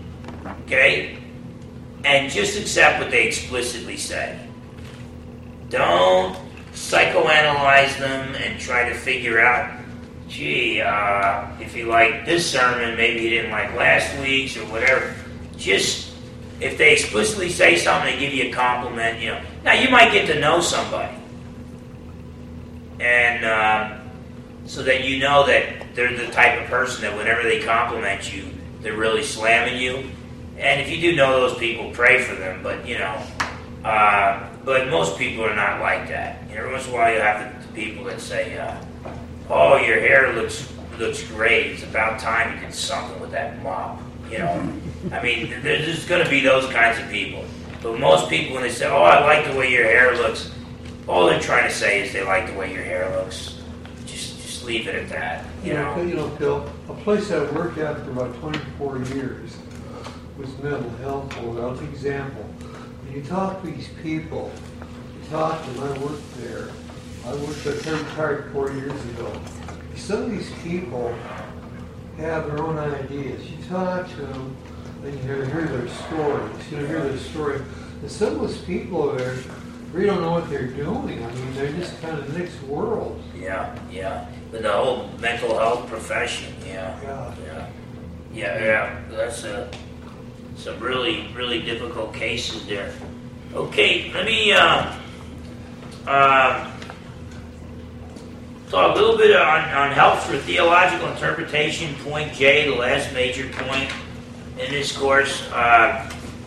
okay? And just accept what they explicitly say. Don't psychoanalyze them and try to figure out, gee, uh, if you like this sermon, maybe you didn't like last week's or whatever. Just, if they explicitly say something, they give you a compliment, you know. Now, you might get to know somebody. And um, so that you know that they're the type of person that whenever they compliment you, they're really slamming you. And if you do know those people, pray for them. But, you know, uh, but most people are not like that. You know, every once in a while you have the, the people that say, uh, oh, your hair looks looks great. It's about time you did something with that mop. You know, I mean, there's going to be those kinds of people. But most people, when they say, oh, I like the way your hair looks, all they're trying to say is they like the way your hair looks. Just just leave it at that, you know. You know, Bill, a place I worked at for about twenty-four years was mental health. Well, an example. When you talk to these people, you talk to them. I worked there. I worked at Third Park four years ago. Some of these people have their own ideas. You talk to them, and you hear, hear their stories. You hear their story. And some of those people there, we don't know what they're doing. I mean, they're just kind of mixed worlds. Yeah, yeah. But the whole mental health profession, yeah. Yeah. Yeah, yeah, yeah. That's a, some really, really difficult cases there. Okay, let me uh, uh, talk a little bit on, on help for theological interpretation. Point J, the last major point in this course. Uh,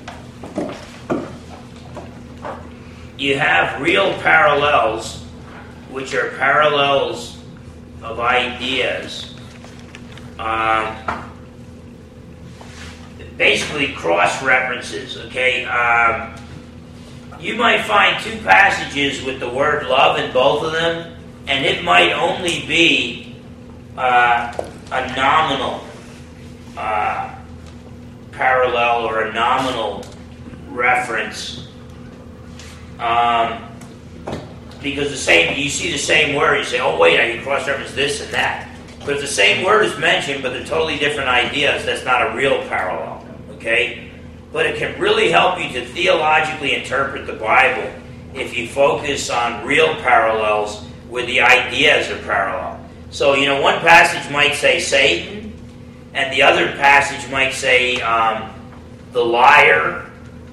You have real parallels, which are parallels of ideas. Um, basically, cross-references, okay? Um, you might find two passages with the word love in both of them, and it might only be uh, a nominal uh, parallel or a nominal reference. Um, because the same, you see the same word, you say, oh wait, I can cross-reference this and that. But if the same word is mentioned, but they're totally different ideas, that's not a real parallel, okay? But it can really help you to theologically interpret the Bible if you focus on real parallels where the ideas are parallel. So, you know, one passage might say Satan, and the other passage might say um, the liar,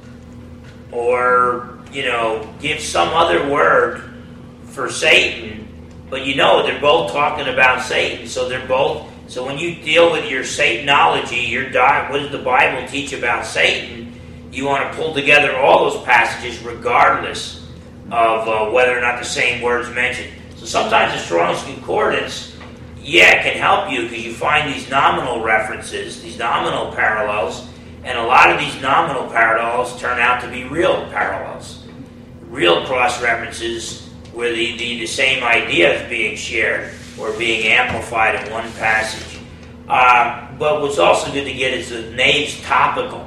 or you know, give some other word for Satan, but you know they're both talking about Satan, so they're both, so when you deal with your Satanology, your di- what does the Bible teach about Satan, you want to pull together all those passages regardless of uh, whether or not the same word's mentioned. So sometimes the Strong's Concordance, yeah, can help you because you find these nominal references, these nominal parallels, and a lot of these nominal parallels turn out to be real parallels. Real cross-references where the, the, the same idea is being shared or being amplified in one passage. Uh, but what's also good to get is the Nave's Topical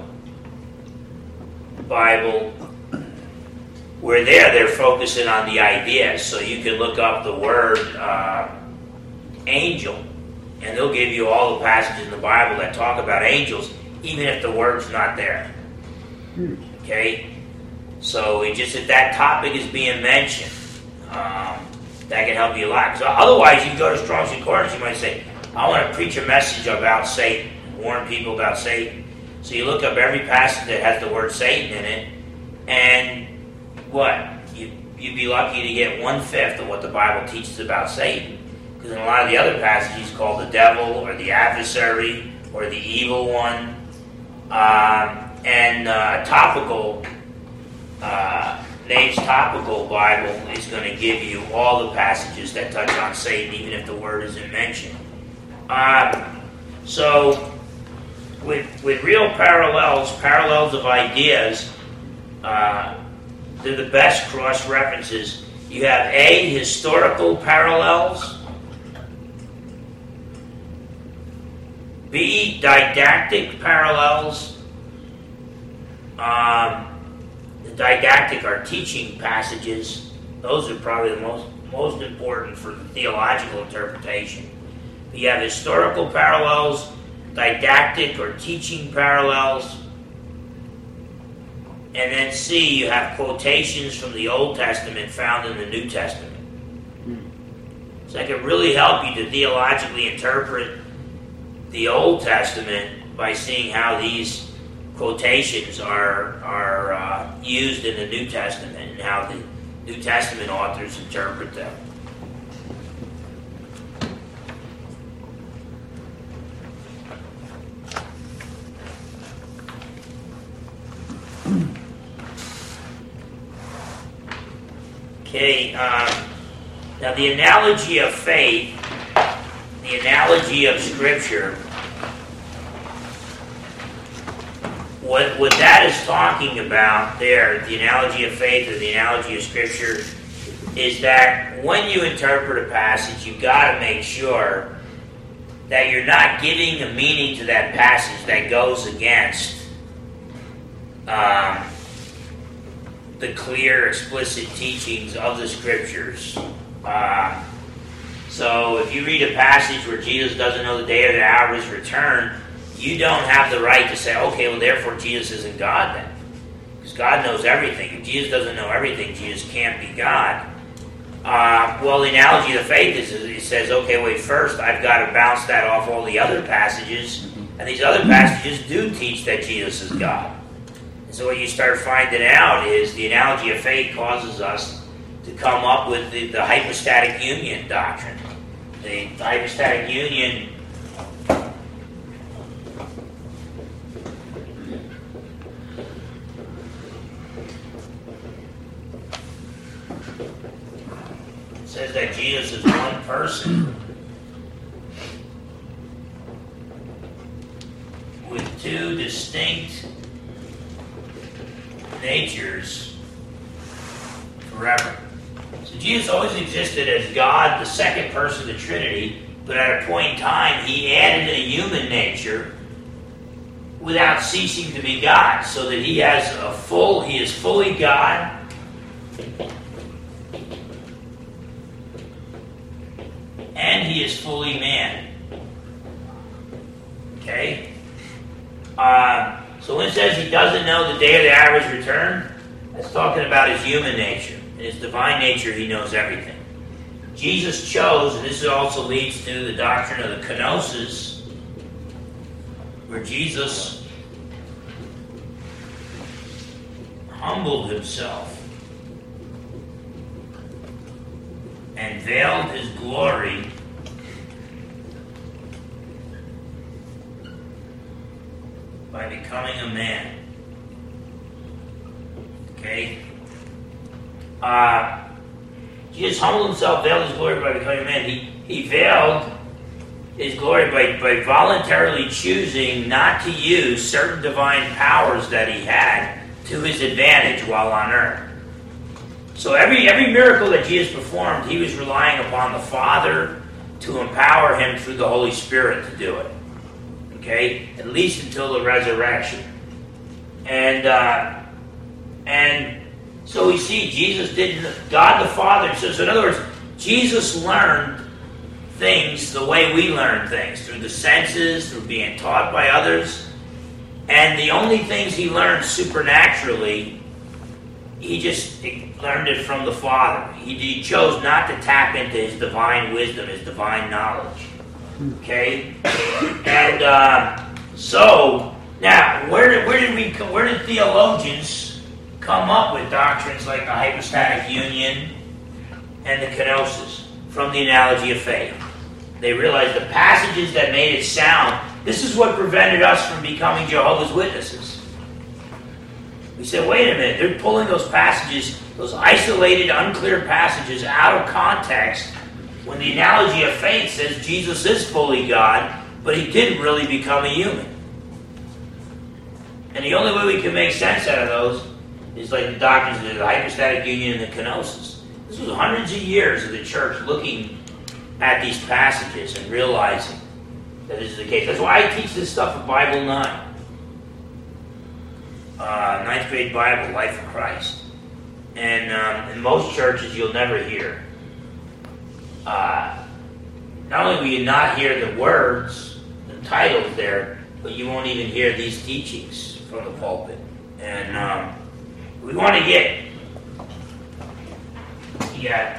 Bible, where there they're focusing on the ideas. So you can look up the word uh, angel, and they'll give you all the passages in the Bible that talk about angels, even if the word's not there. Okay? So it just if that topic is being mentioned, um, that can help you a lot. Because otherwise, you go to Strong's Concordance, you might say, I want to preach a message about Satan, warn people about Satan. So you look up every passage that has the word Satan in it, and what? You, you'd be lucky to get one-fifth of what the Bible teaches about Satan. Because in a lot of the other passages, he's called the devil, or the adversary, or the evil one. Um, and uh, topical... Uh, Nave's Topical Bible is going to give you all the passages that touch on Satan, even if the word isn't mentioned. Um, so, with with real parallels, parallels of ideas, uh, they're the best cross-references. You have A, historical parallels, B, didactic parallels. Um, Didactic are teaching passages. Those are probably the most most important for the theological interpretation. You have historical parallels, didactic or teaching parallels, And then C, you have quotations from the Old Testament found in the New Testament. So that can really help you to theologically interpret the Old Testament by seeing how these quotations are are uh, used in the New Testament and how the New Testament authors interpret them. Okay, um, now the analogy of faith, the analogy of Scripture, what, what that is talking about there, the analogy of faith or the analogy of Scripture, is that when you interpret a passage, you've got to make sure that you're not giving a meaning to that passage that goes against um, the clear, explicit teachings of the Scriptures. Uh, so if you read a passage where Jesus doesn't know the day or the hour of his return, you don't have the right to say, okay, well, therefore Jesus isn't God then. Because God knows everything. If Jesus doesn't know everything, Jesus can't be God. Uh, well, the analogy of the faith is, is it says, okay, wait, first I've got to bounce that off all the other passages, and these other passages do teach that Jesus is God. So what you start finding out is the analogy of faith causes us to come up with the, the hypostatic union doctrine. The, the hypostatic union says that Jesus is one person with two distinct natures forever. So Jesus always existed as God, the second person of the Trinity, but at a point in time he added a human nature without ceasing to be God, so that he has a full, he is fully God and he is fully man. Okay? Uh, so when it says he doesn't know the day or the hour of his return, that's talking about his human nature. In his divine nature, he knows everything. Jesus chose, and this also leads to the doctrine of the kenosis, where Jesus humbled himself and veiled his glory by becoming a man. Okay? Uh, Jesus humbled himself, veiled his glory by becoming a man. He, he veiled his glory by, by voluntarily choosing not to use certain divine powers that he had to his advantage while on earth. So every, every miracle that Jesus performed, he was relying upon the Father to empower him through the Holy Spirit to do it. Okay? At least until the resurrection. And uh, and so we see Jesus didn't, God the Father, so, so in other words, Jesus learned things the way we learn things, through the senses, through being taught by others. And the only things he learned supernaturally, he just learned it from the Father. He, he chose not to tap into his divine wisdom, his divine knowledge. Okay? And uh, so, now, where did, where did we, where did theologians come up with doctrines like the hypostatic union and the kenosis? From the analogy of faith. They realized the passages that made it sound, this is what prevented us from becoming Jehovah's Witnesses. We said, wait a minute, they're pulling those passages, those isolated, unclear passages out of context when the analogy of faith says Jesus is fully God, but he didn't really become a human. And the only way we can make sense out of those is like the doctrines of the hypostatic union and the kenosis. This was hundreds of years of the church looking at these passages and realizing that this is the case. That's why I teach this stuff at Bible nine. Uh, ninth grade Bible, Life of Christ. And um, in most churches you'll never hear. Uh, not only will you not hear the words, the titles there, but you won't even hear these teachings from the pulpit. And um, We want to get, yeah.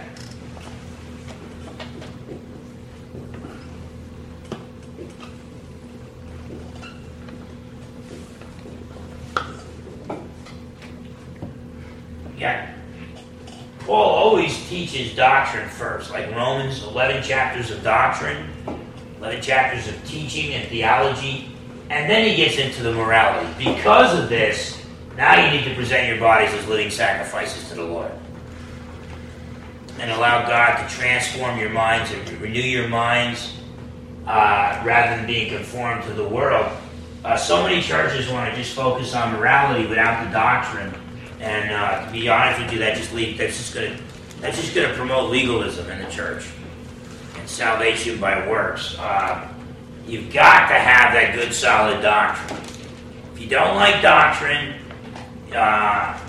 Yeah. Paul always teaches doctrine first, like Romans, eleven chapters of doctrine, eleven chapters of teaching and theology, and then he gets into the morality. Because of this, now you need to present your bodies as living sacrifices to the Lord. And allow God to transform your minds and renew your minds uh, rather than being conformed to the world. Uh, so many churches want to just focus on morality without the doctrine. And uh, to be honest with you, that just lead, that's just going to that's just going to promote legalism in the church and salvation by works. Uh, you've got to have that good, solid doctrine. If you don't like doctrine, uh,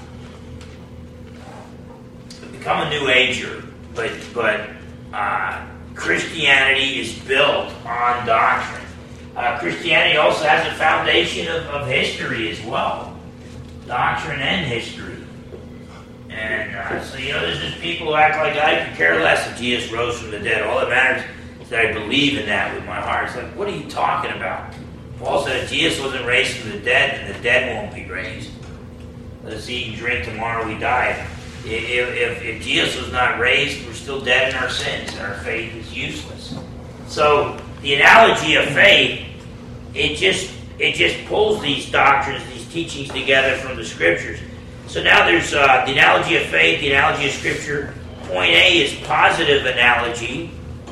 become a New Ager. But but uh, Christianity is built on doctrine. Uh, Christianity also has a foundation of, of history as well. Doctrine and history. And uh, so, you know, there's just people who act like I could care less if Jesus rose from the dead. All that matters is that I believe in that with my heart. It's like, what are you talking about? Paul said if Jesus wasn't raised from the dead, then the dead won't be raised. Let us eat and drink, tomorrow we die. If, if, if Jesus was not raised, we're still dead in our sins, and our faith is useless. So, the analogy of faith, it just it just pulls these doctrines, these teachings together from the Scriptures. So now there's uh, the analogy of faith, the analogy of Scripture. Point A is positive analogy.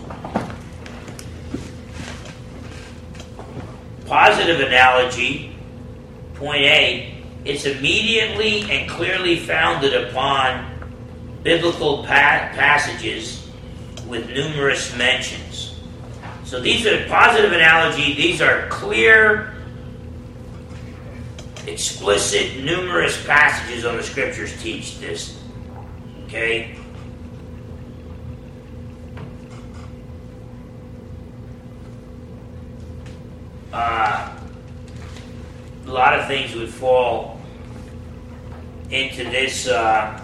Positive analogy, point A, it's immediately and clearly founded upon biblical pa- passages with numerous mentions. So these are positive analogy, these are clear, explicit, numerous passages on the Scriptures teach this. Okay? Uh, a lot of things would fall into this uh,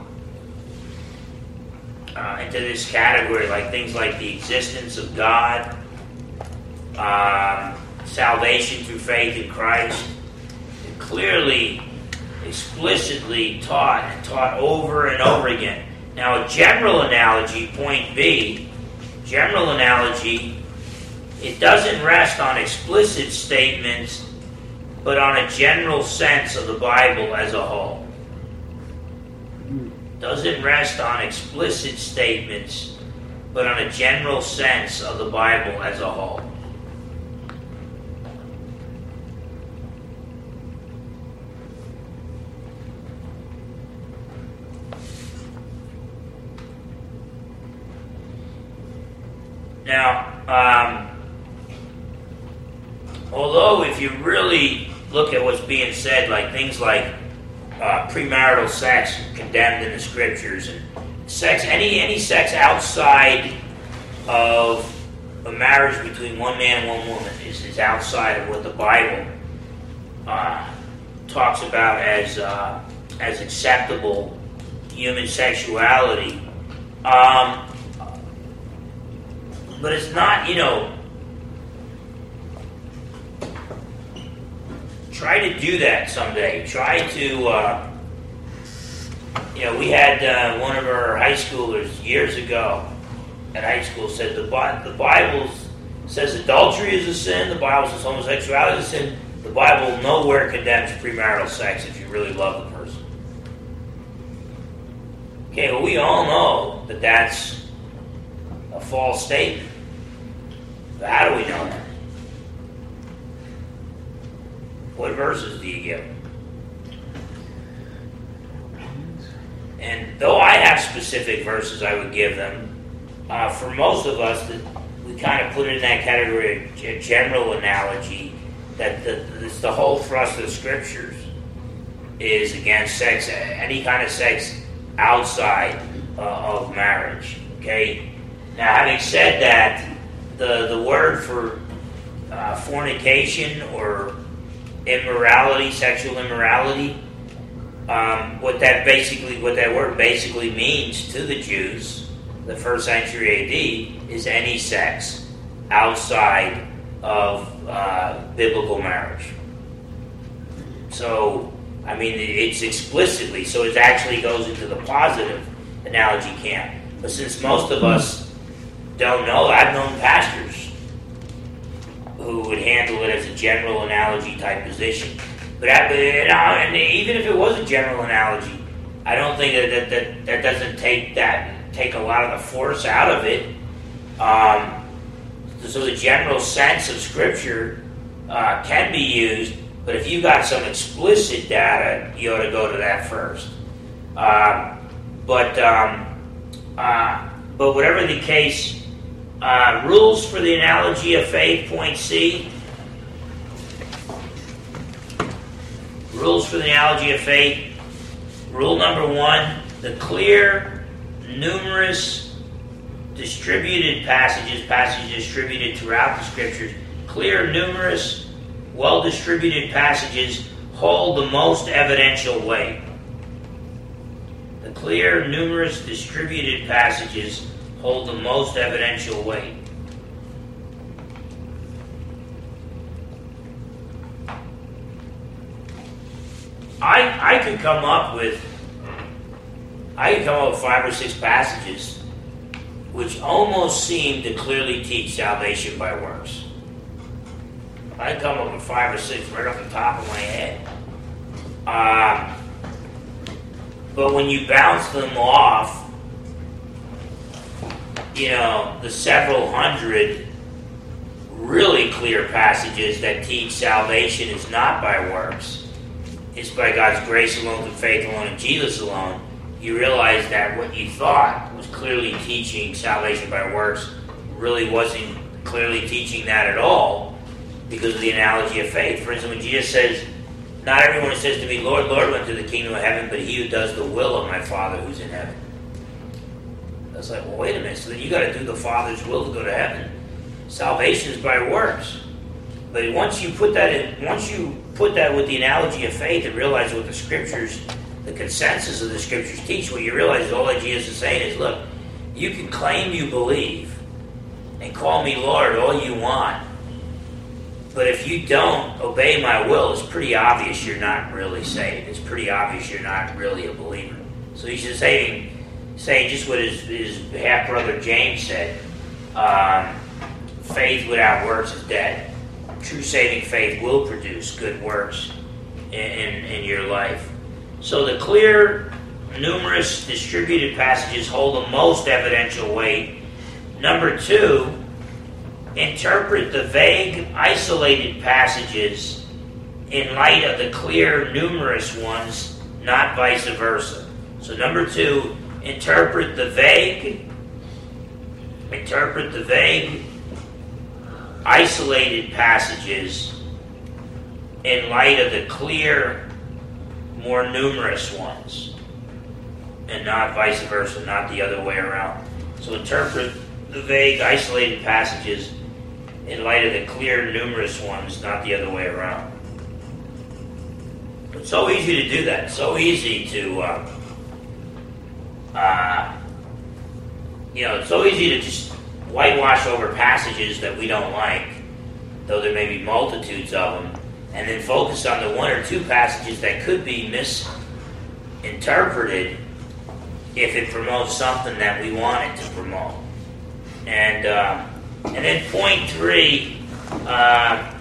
uh, into this category, like things like the existence of God, uh, salvation through faith in Christ. Clearly, explicitly taught and taught over and over again. Now, a general analogy, point B, general analogy, it doesn't rest on explicit statements, but on a general sense of the Bible as a whole. Doesn't rest on explicit statements, but on a general sense of the Bible as a whole. Now, um, although if you really look at what's being said, like things like uh, premarital sex condemned in the Scriptures, and sex, any any sex outside of a marriage between one man and one woman is, is outside of what the Bible uh, talks about as uh, as acceptable human sexuality. Um, But it's not, you know, try to do that someday. Try to, uh, you know, we had uh, one of our high schoolers years ago at high school said the, the Bible says adultery is a sin, the Bible says homosexuality is a sin, the Bible nowhere condemns premarital sex if you really love the person. Okay, well, we all know that that's a false statement. But how do we know that? What verses do you give? And though I have specific verses I would give them, uh, for most of us, that we kind of put it in that category of a general analogy that the, this, the whole thrust of the Scriptures is against sex, any kind of sex outside uh, of marriage. Okay? Now, having said that, the, the word for uh, fornication or immorality, sexual immorality, um, what that basically, what that word basically means to the Jews, the first century A D, is any sex outside of uh, biblical marriage. So, I mean, it's explicitly, so it actually goes into the positive analogy camp. But since most of us don't know, I've known pastors who would handle it as a general analogy type position. But I, you know, and even if it was a general analogy, I don't think that that, that, that doesn't take that take a lot of the force out of it. Um, so the general sense of Scripture uh, can be used, but if you got some explicit data, you ought to go to that first. Um, but um, uh, but whatever the case, uh, rules for the analogy of faith, point C. Rules for the analogy of faith. Rule number one: the clear, numerous, distributed passages, passages distributed throughout the Scriptures, clear, numerous, well-distributed passages hold the most evidential weight. The clear, numerous, distributed passages hold the most evidential weight. I I could come up with I could come up with five or six passages which almost seem to clearly teach salvation by works. I come up with five or six right off the top of my head. Um, but when you bounce them off, you know, the several hundred really clear passages that teach salvation is not by works, it's by God's grace alone, through faith alone, and Jesus alone, you realize that what you thought was clearly teaching salvation by works really wasn't clearly teaching that at all, because of the analogy of faith. For instance, when Jesus says, not everyone who says to me, Lord, Lord, went to the kingdom of heaven, but he who does the will of my Father who's in heaven. That's like, well, wait a minute, so then you got to do the Father's will to go to heaven. Salvation is by works. But once you put that in, once you put that with the analogy of faith and realize what the Scriptures, the consensus of the Scriptures teach, what you realize is all that Jesus is saying is, look, you can claim you believe and call me Lord all you want, but if you don't obey my will, it's pretty obvious you're not really saved. It's pretty obvious you're not really a believer. So he's just saying, saying just what his, his half-brother James said, um, faith without works is dead. True saving faith will produce good works in, in, in your life. So the clear, numerous, distributed passages hold the most evidential weight. Number two, interpret the vague, isolated passages in light of the clear, numerous ones, not vice versa. So number two, interpret the vague, interpret the vague, isolated passages in light of the clear, more numerous ones, and not vice versa, not the other way around. So interpret the vague, isolated passages in light of the clear, numerous ones, not the other way around. It's so easy to do that. It's so easy to, uh, uh, you know, it's so easy to just whitewash over passages that we don't like, though there may be multitudes of them, and then focus on the one or two passages that could be misinterpreted if it promotes something that we want it to promote. And uh, and then point three, uh,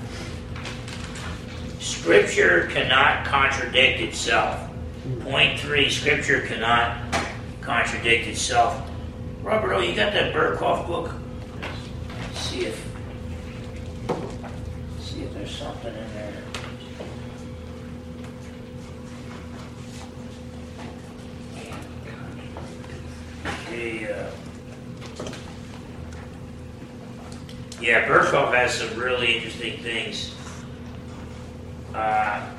Scripture cannot contradict itself. Point three, Scripture cannot contradict itself. Robert, oh, you got that Berkhoff book? Let's see if see if there's something in there. The, uh, yeah, Berkhoff has some really interesting things. Uh,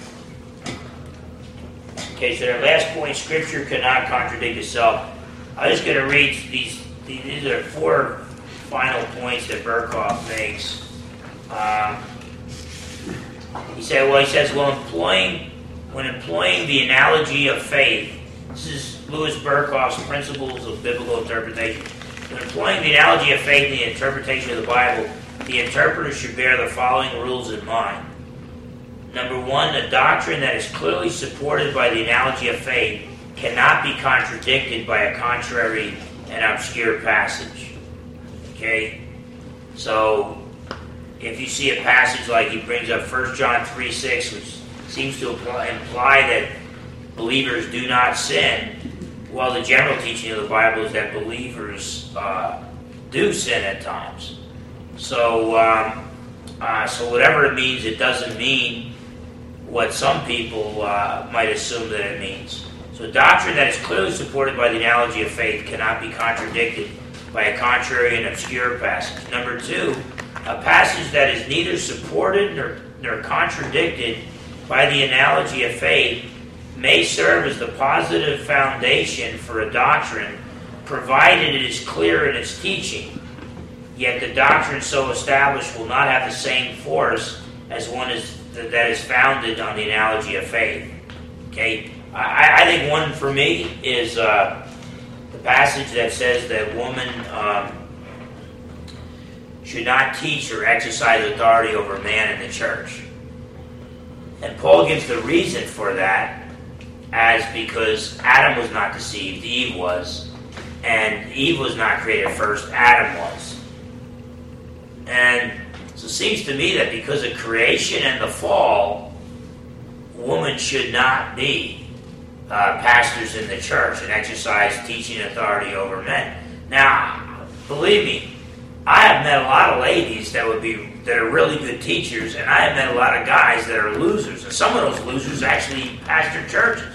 okay, so that last point, Scripture cannot contradict itself. I'm just going to read these. These are four final points that Berkhoff makes. Um, he said, well, he says, well, employing when employing the analogy of faith, this is Louis Berkhoff's Principles of Biblical Interpretation. When employing the analogy of faith in the interpretation of the Bible, the interpreter should bear the following rules in mind. Number one, the doctrine that is clearly supported by the analogy of faith cannot be contradicted by a contrary and obscure passage. Okay? So, if you see a passage like he brings up First John three six, which seems to imply, imply that believers do not sin, well, the general teaching of the Bible is that believers uh, do sin at times. So, um, uh, so whatever it means, it doesn't mean what some people uh, might assume that it means. So a doctrine that is clearly supported by the analogy of faith cannot be contradicted by a contrary and obscure passage. Number two, a passage that is neither supported nor, nor contradicted by the analogy of faith may serve as the positive foundation for a doctrine, provided it is clear in its teaching. Yet the doctrine so established will not have the same force as one is, that is founded on the analogy of faith. Okay? I, I think one for me is uh, the passage that says that woman um, should not teach or exercise authority over man in the church. And Paul gives the reason for that as because Adam was not deceived, Eve was, and Eve was not created first, Adam was. And so it seems to me that because of creation and the fall, women should not be Uh, pastors in the church and exercise teaching authority over men. Now, believe me, I have met a lot of ladies that would be that are really good teachers, and I have met a lot of guys that are losers, and some of those losers actually pastor churches.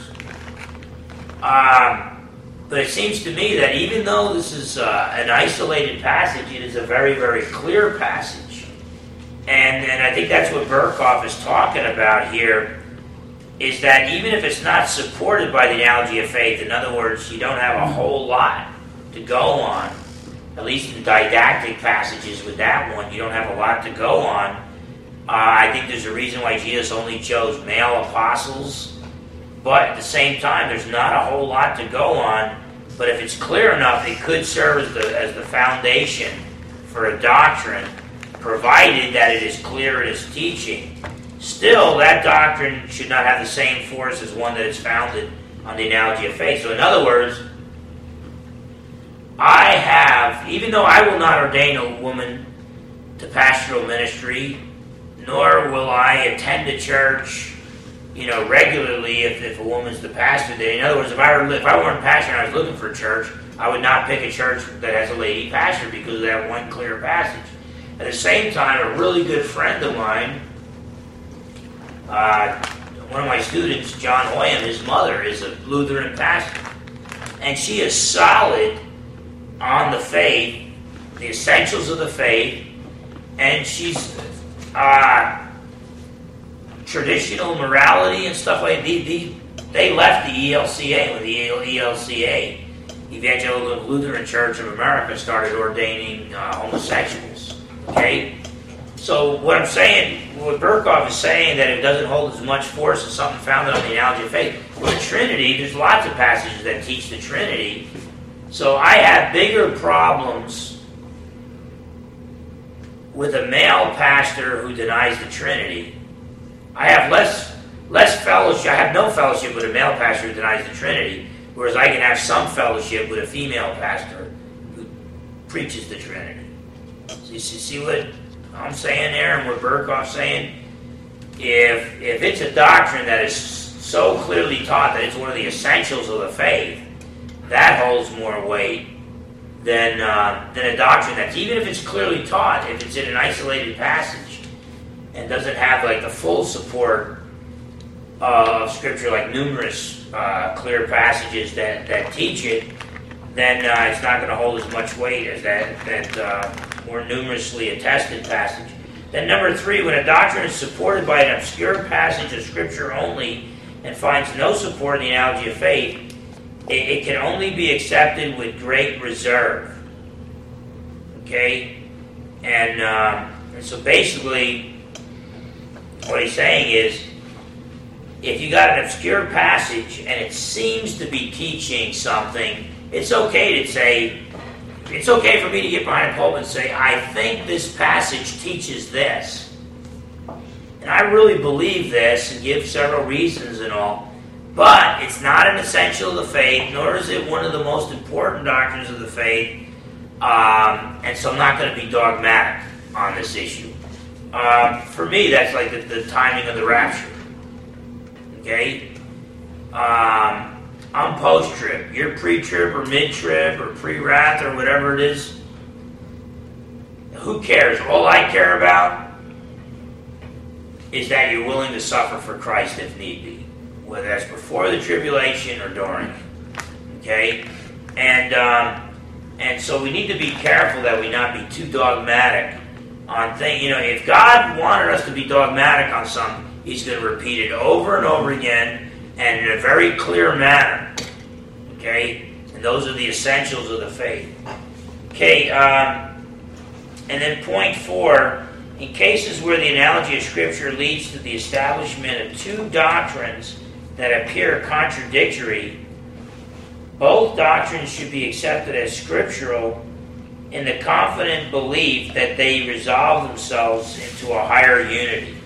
Um, but it seems to me that even though this is uh, an isolated passage, it is a very, very clear passage, and and I think that's what Berkhoff is talking about here. Is that even if it's not supported by the analogy of faith, in other words, you don't have a whole lot to go on, at least in didactic passages with that one, you don't have a lot to go on. Uh, I think there's a reason why Jesus only chose male apostles, but at the same time, there's not a whole lot to go on. But if it's clear enough, it could serve as the, as the foundation for a doctrine, provided that it is clear in its teaching. Still, that doctrine should not have the same force as one that is founded on the analogy of faith. So in other words, I have, even though I will not ordain a woman to pastoral ministry, nor will I attend a church, you know, regularly if, if a woman's the pastor. In other words, if I were if I weren't a pastor and I was looking for a church, I would not pick a church that has a lady pastor because of that one clear passage. At the same time, a really good friend of mine, Uh, one of my students, John Hoyam, his mother is a Lutheran pastor. And she is solid on the faith, the essentials of the faith, and she's uh, traditional morality and stuff like that. They, they, they left the E L C A when the E L C A, Evangelical Lutheran Church of America, started ordaining uh, homosexuals. Okay? So what I'm saying, what Berkhoff is saying, that it doesn't hold as much force as something founded on the analogy of faith. For the Trinity, there's lots of passages that teach the Trinity. So I have bigger problems with a male pastor who denies the Trinity. I have less less fellowship. I have no fellowship with a male pastor who denies the Trinity, whereas I can have some fellowship with a female pastor who preaches the Trinity. So you see what I'm saying there, and what Berkhoff's saying? If if it's a doctrine that is so clearly taught that it's one of the essentials of the faith, that holds more weight than uh, than a doctrine that's, even if it's clearly taught, if it's in an isolated passage and doesn't have like the full support of Scripture, like numerous uh, clear passages that, that teach it, then uh, it's not going to hold as much weight as that that. Uh, more numerously attested passage. Then number three, when a doctrine is supported by an obscure passage of Scripture only and finds no support in the analogy of faith, it, it can only be accepted with great reserve. Okay? And, um, and so basically, what he's saying is, if you got an obscure passage and it seems to be teaching something, it's okay to say, it's okay for me to get behind a pulpit and say, I think this passage teaches this. And I really believe this and give several reasons and all, but it's not an essential of the faith, nor is it one of the most important doctrines of the faith, um, and so I'm not going to be dogmatic on this issue. Um, for me, that's like the, the timing of the rapture. Okay? Um, I'm post-trib. You're pre-trib or mid-trib or pre-wrath or whatever it is. Who cares? All I care about is that you're willing to suffer for Christ if need be, whether that's before the tribulation or during. Okay? And um, and so we need to be careful that we not be too dogmatic on things. You know, if God wanted us to be dogmatic on something, He's going to repeat it over and over again and in a very clear manner. Okay? And those are the essentials of the faith. Okay, um, and then point four, in cases where the analogy of Scripture leads to the establishment of two doctrines that appear contradictory, both doctrines should be accepted as scriptural in the confident belief that they resolve themselves into a higher unity.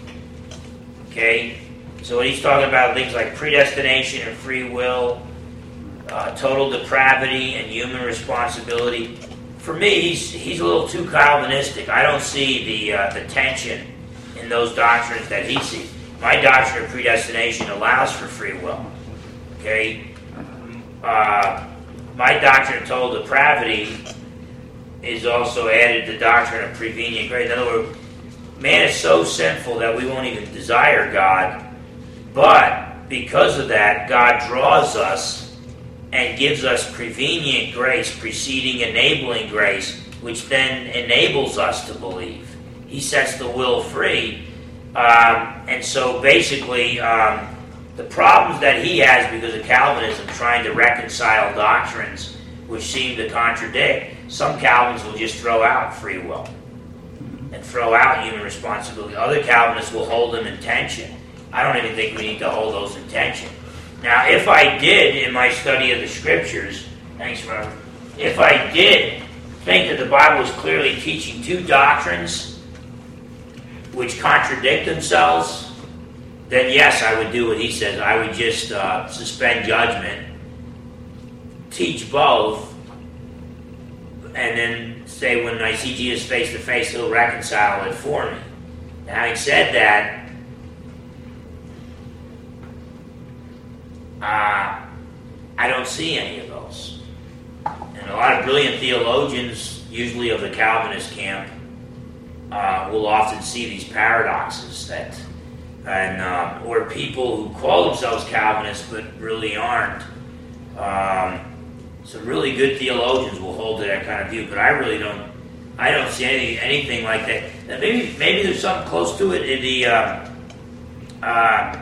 Okay? So when he's talking about things like predestination and free will, uh, total depravity and human responsibility, for me, he's he's a little too Calvinistic. I don't see the uh, the tension in those doctrines that he sees. My doctrine of predestination allows for free will. Okay? Uh, my doctrine of total depravity is also added to the doctrine of prevenient grace. In other words, man is so sinful that we won't even desire God, but because of that, God draws us and gives us prevenient grace, preceding enabling grace, which then enables us to believe. He sets the will free. Um, and so basically, um, the problems that he has because of Calvinism, trying to reconcile doctrines which seem to contradict, some Calvinists will just throw out free will and throw out human responsibility. Other Calvinists will hold them in tension. I don't even think we need to hold those in tension. Now, if I did, in my study of the Scriptures, thanks, Robert, if I did think that the Bible was clearly teaching two doctrines which contradict themselves, then yes, I would do what he says. I would just uh, suspend judgment, teach both, and then say when I see Jesus face to face, he'll reconcile it for me. Now, having said that, Uh, I don't see any of those. And a lot of brilliant theologians, usually of the Calvinist camp, uh, will often see these paradoxes that, and uh, or people who call themselves Calvinists but really aren't. Um, some really good theologians will hold to that kind of view, but I really don't. I don't see anything, anything like that. Now maybe maybe there's something close to it in the. Uh, uh,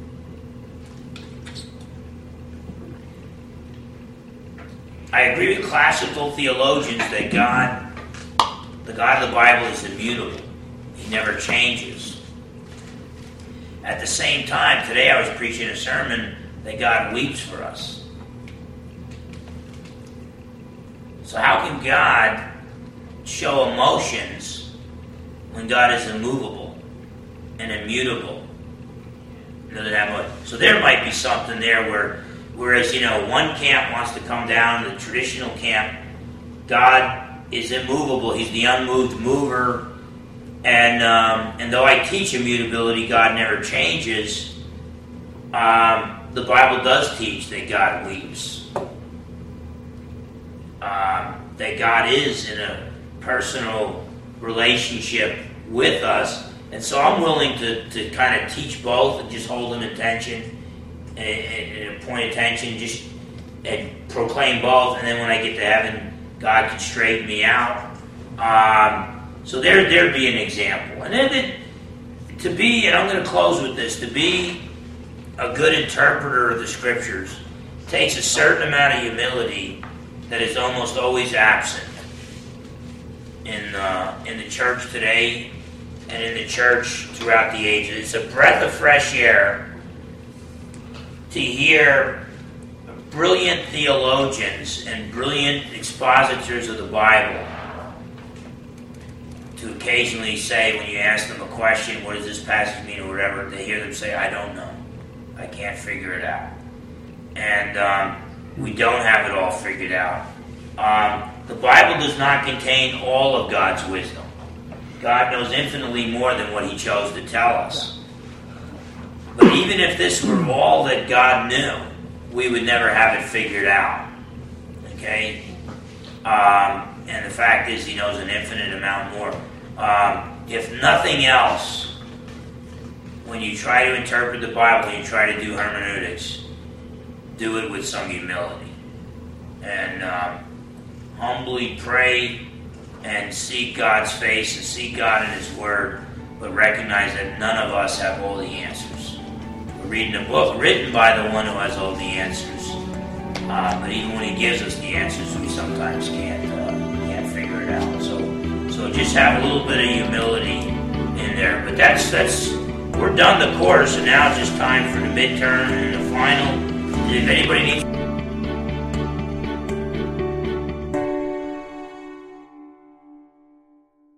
I agree with classical theologians that God, the God of the Bible, is immutable. He never changes. At the same time, today I was preaching a sermon that God weeps for us. So how can God show emotions when God is immovable and immutable? So there might be something there where whereas, you know, one camp wants to come down, the traditional camp, God is immovable. He's the unmoved mover. And um, and though I teach immutability, God never changes, um, the Bible does teach that God weeps. Um, that God is in a personal relationship with us. And so I'm willing to, to kind of teach both and just hold them in tension. And, and, and point attention, just and proclaim both, and then when I get to heaven, God can straighten me out. Um, so there, there'd be an example. And then it, to be, and I'm going to close with this, to be a good interpreter of the Scriptures takes a certain amount of humility that is almost always absent in uh, in the church today and in the church throughout the ages. It's a breath of fresh air to hear brilliant theologians and brilliant expositors of the Bible to occasionally say, when you ask them a question, what does this passage mean or whatever, to hear them say, I don't know. I can't figure it out. And um, we don't have it all figured out. Um, the Bible does not contain all of God's wisdom. God knows infinitely more than what he chose to tell us. But even if this were all that God knew, we would never have it figured out. Okay? Um, and the fact is, he knows an infinite amount more. Um, if nothing else, when you try to interpret the Bible, when you try to do hermeneutics, do it with some humility. And um, humbly pray and seek God's face and seek God in his word, but recognize that none of us have all the answers. We're reading a book written by the one who has all the answers. Uh, but even when he gives us the answers, we sometimes can't uh, can't figure it out. So so just have a little bit of humility in there. But that's that's we're done the course, and now it's just time for the midterm and the final. If anybody needs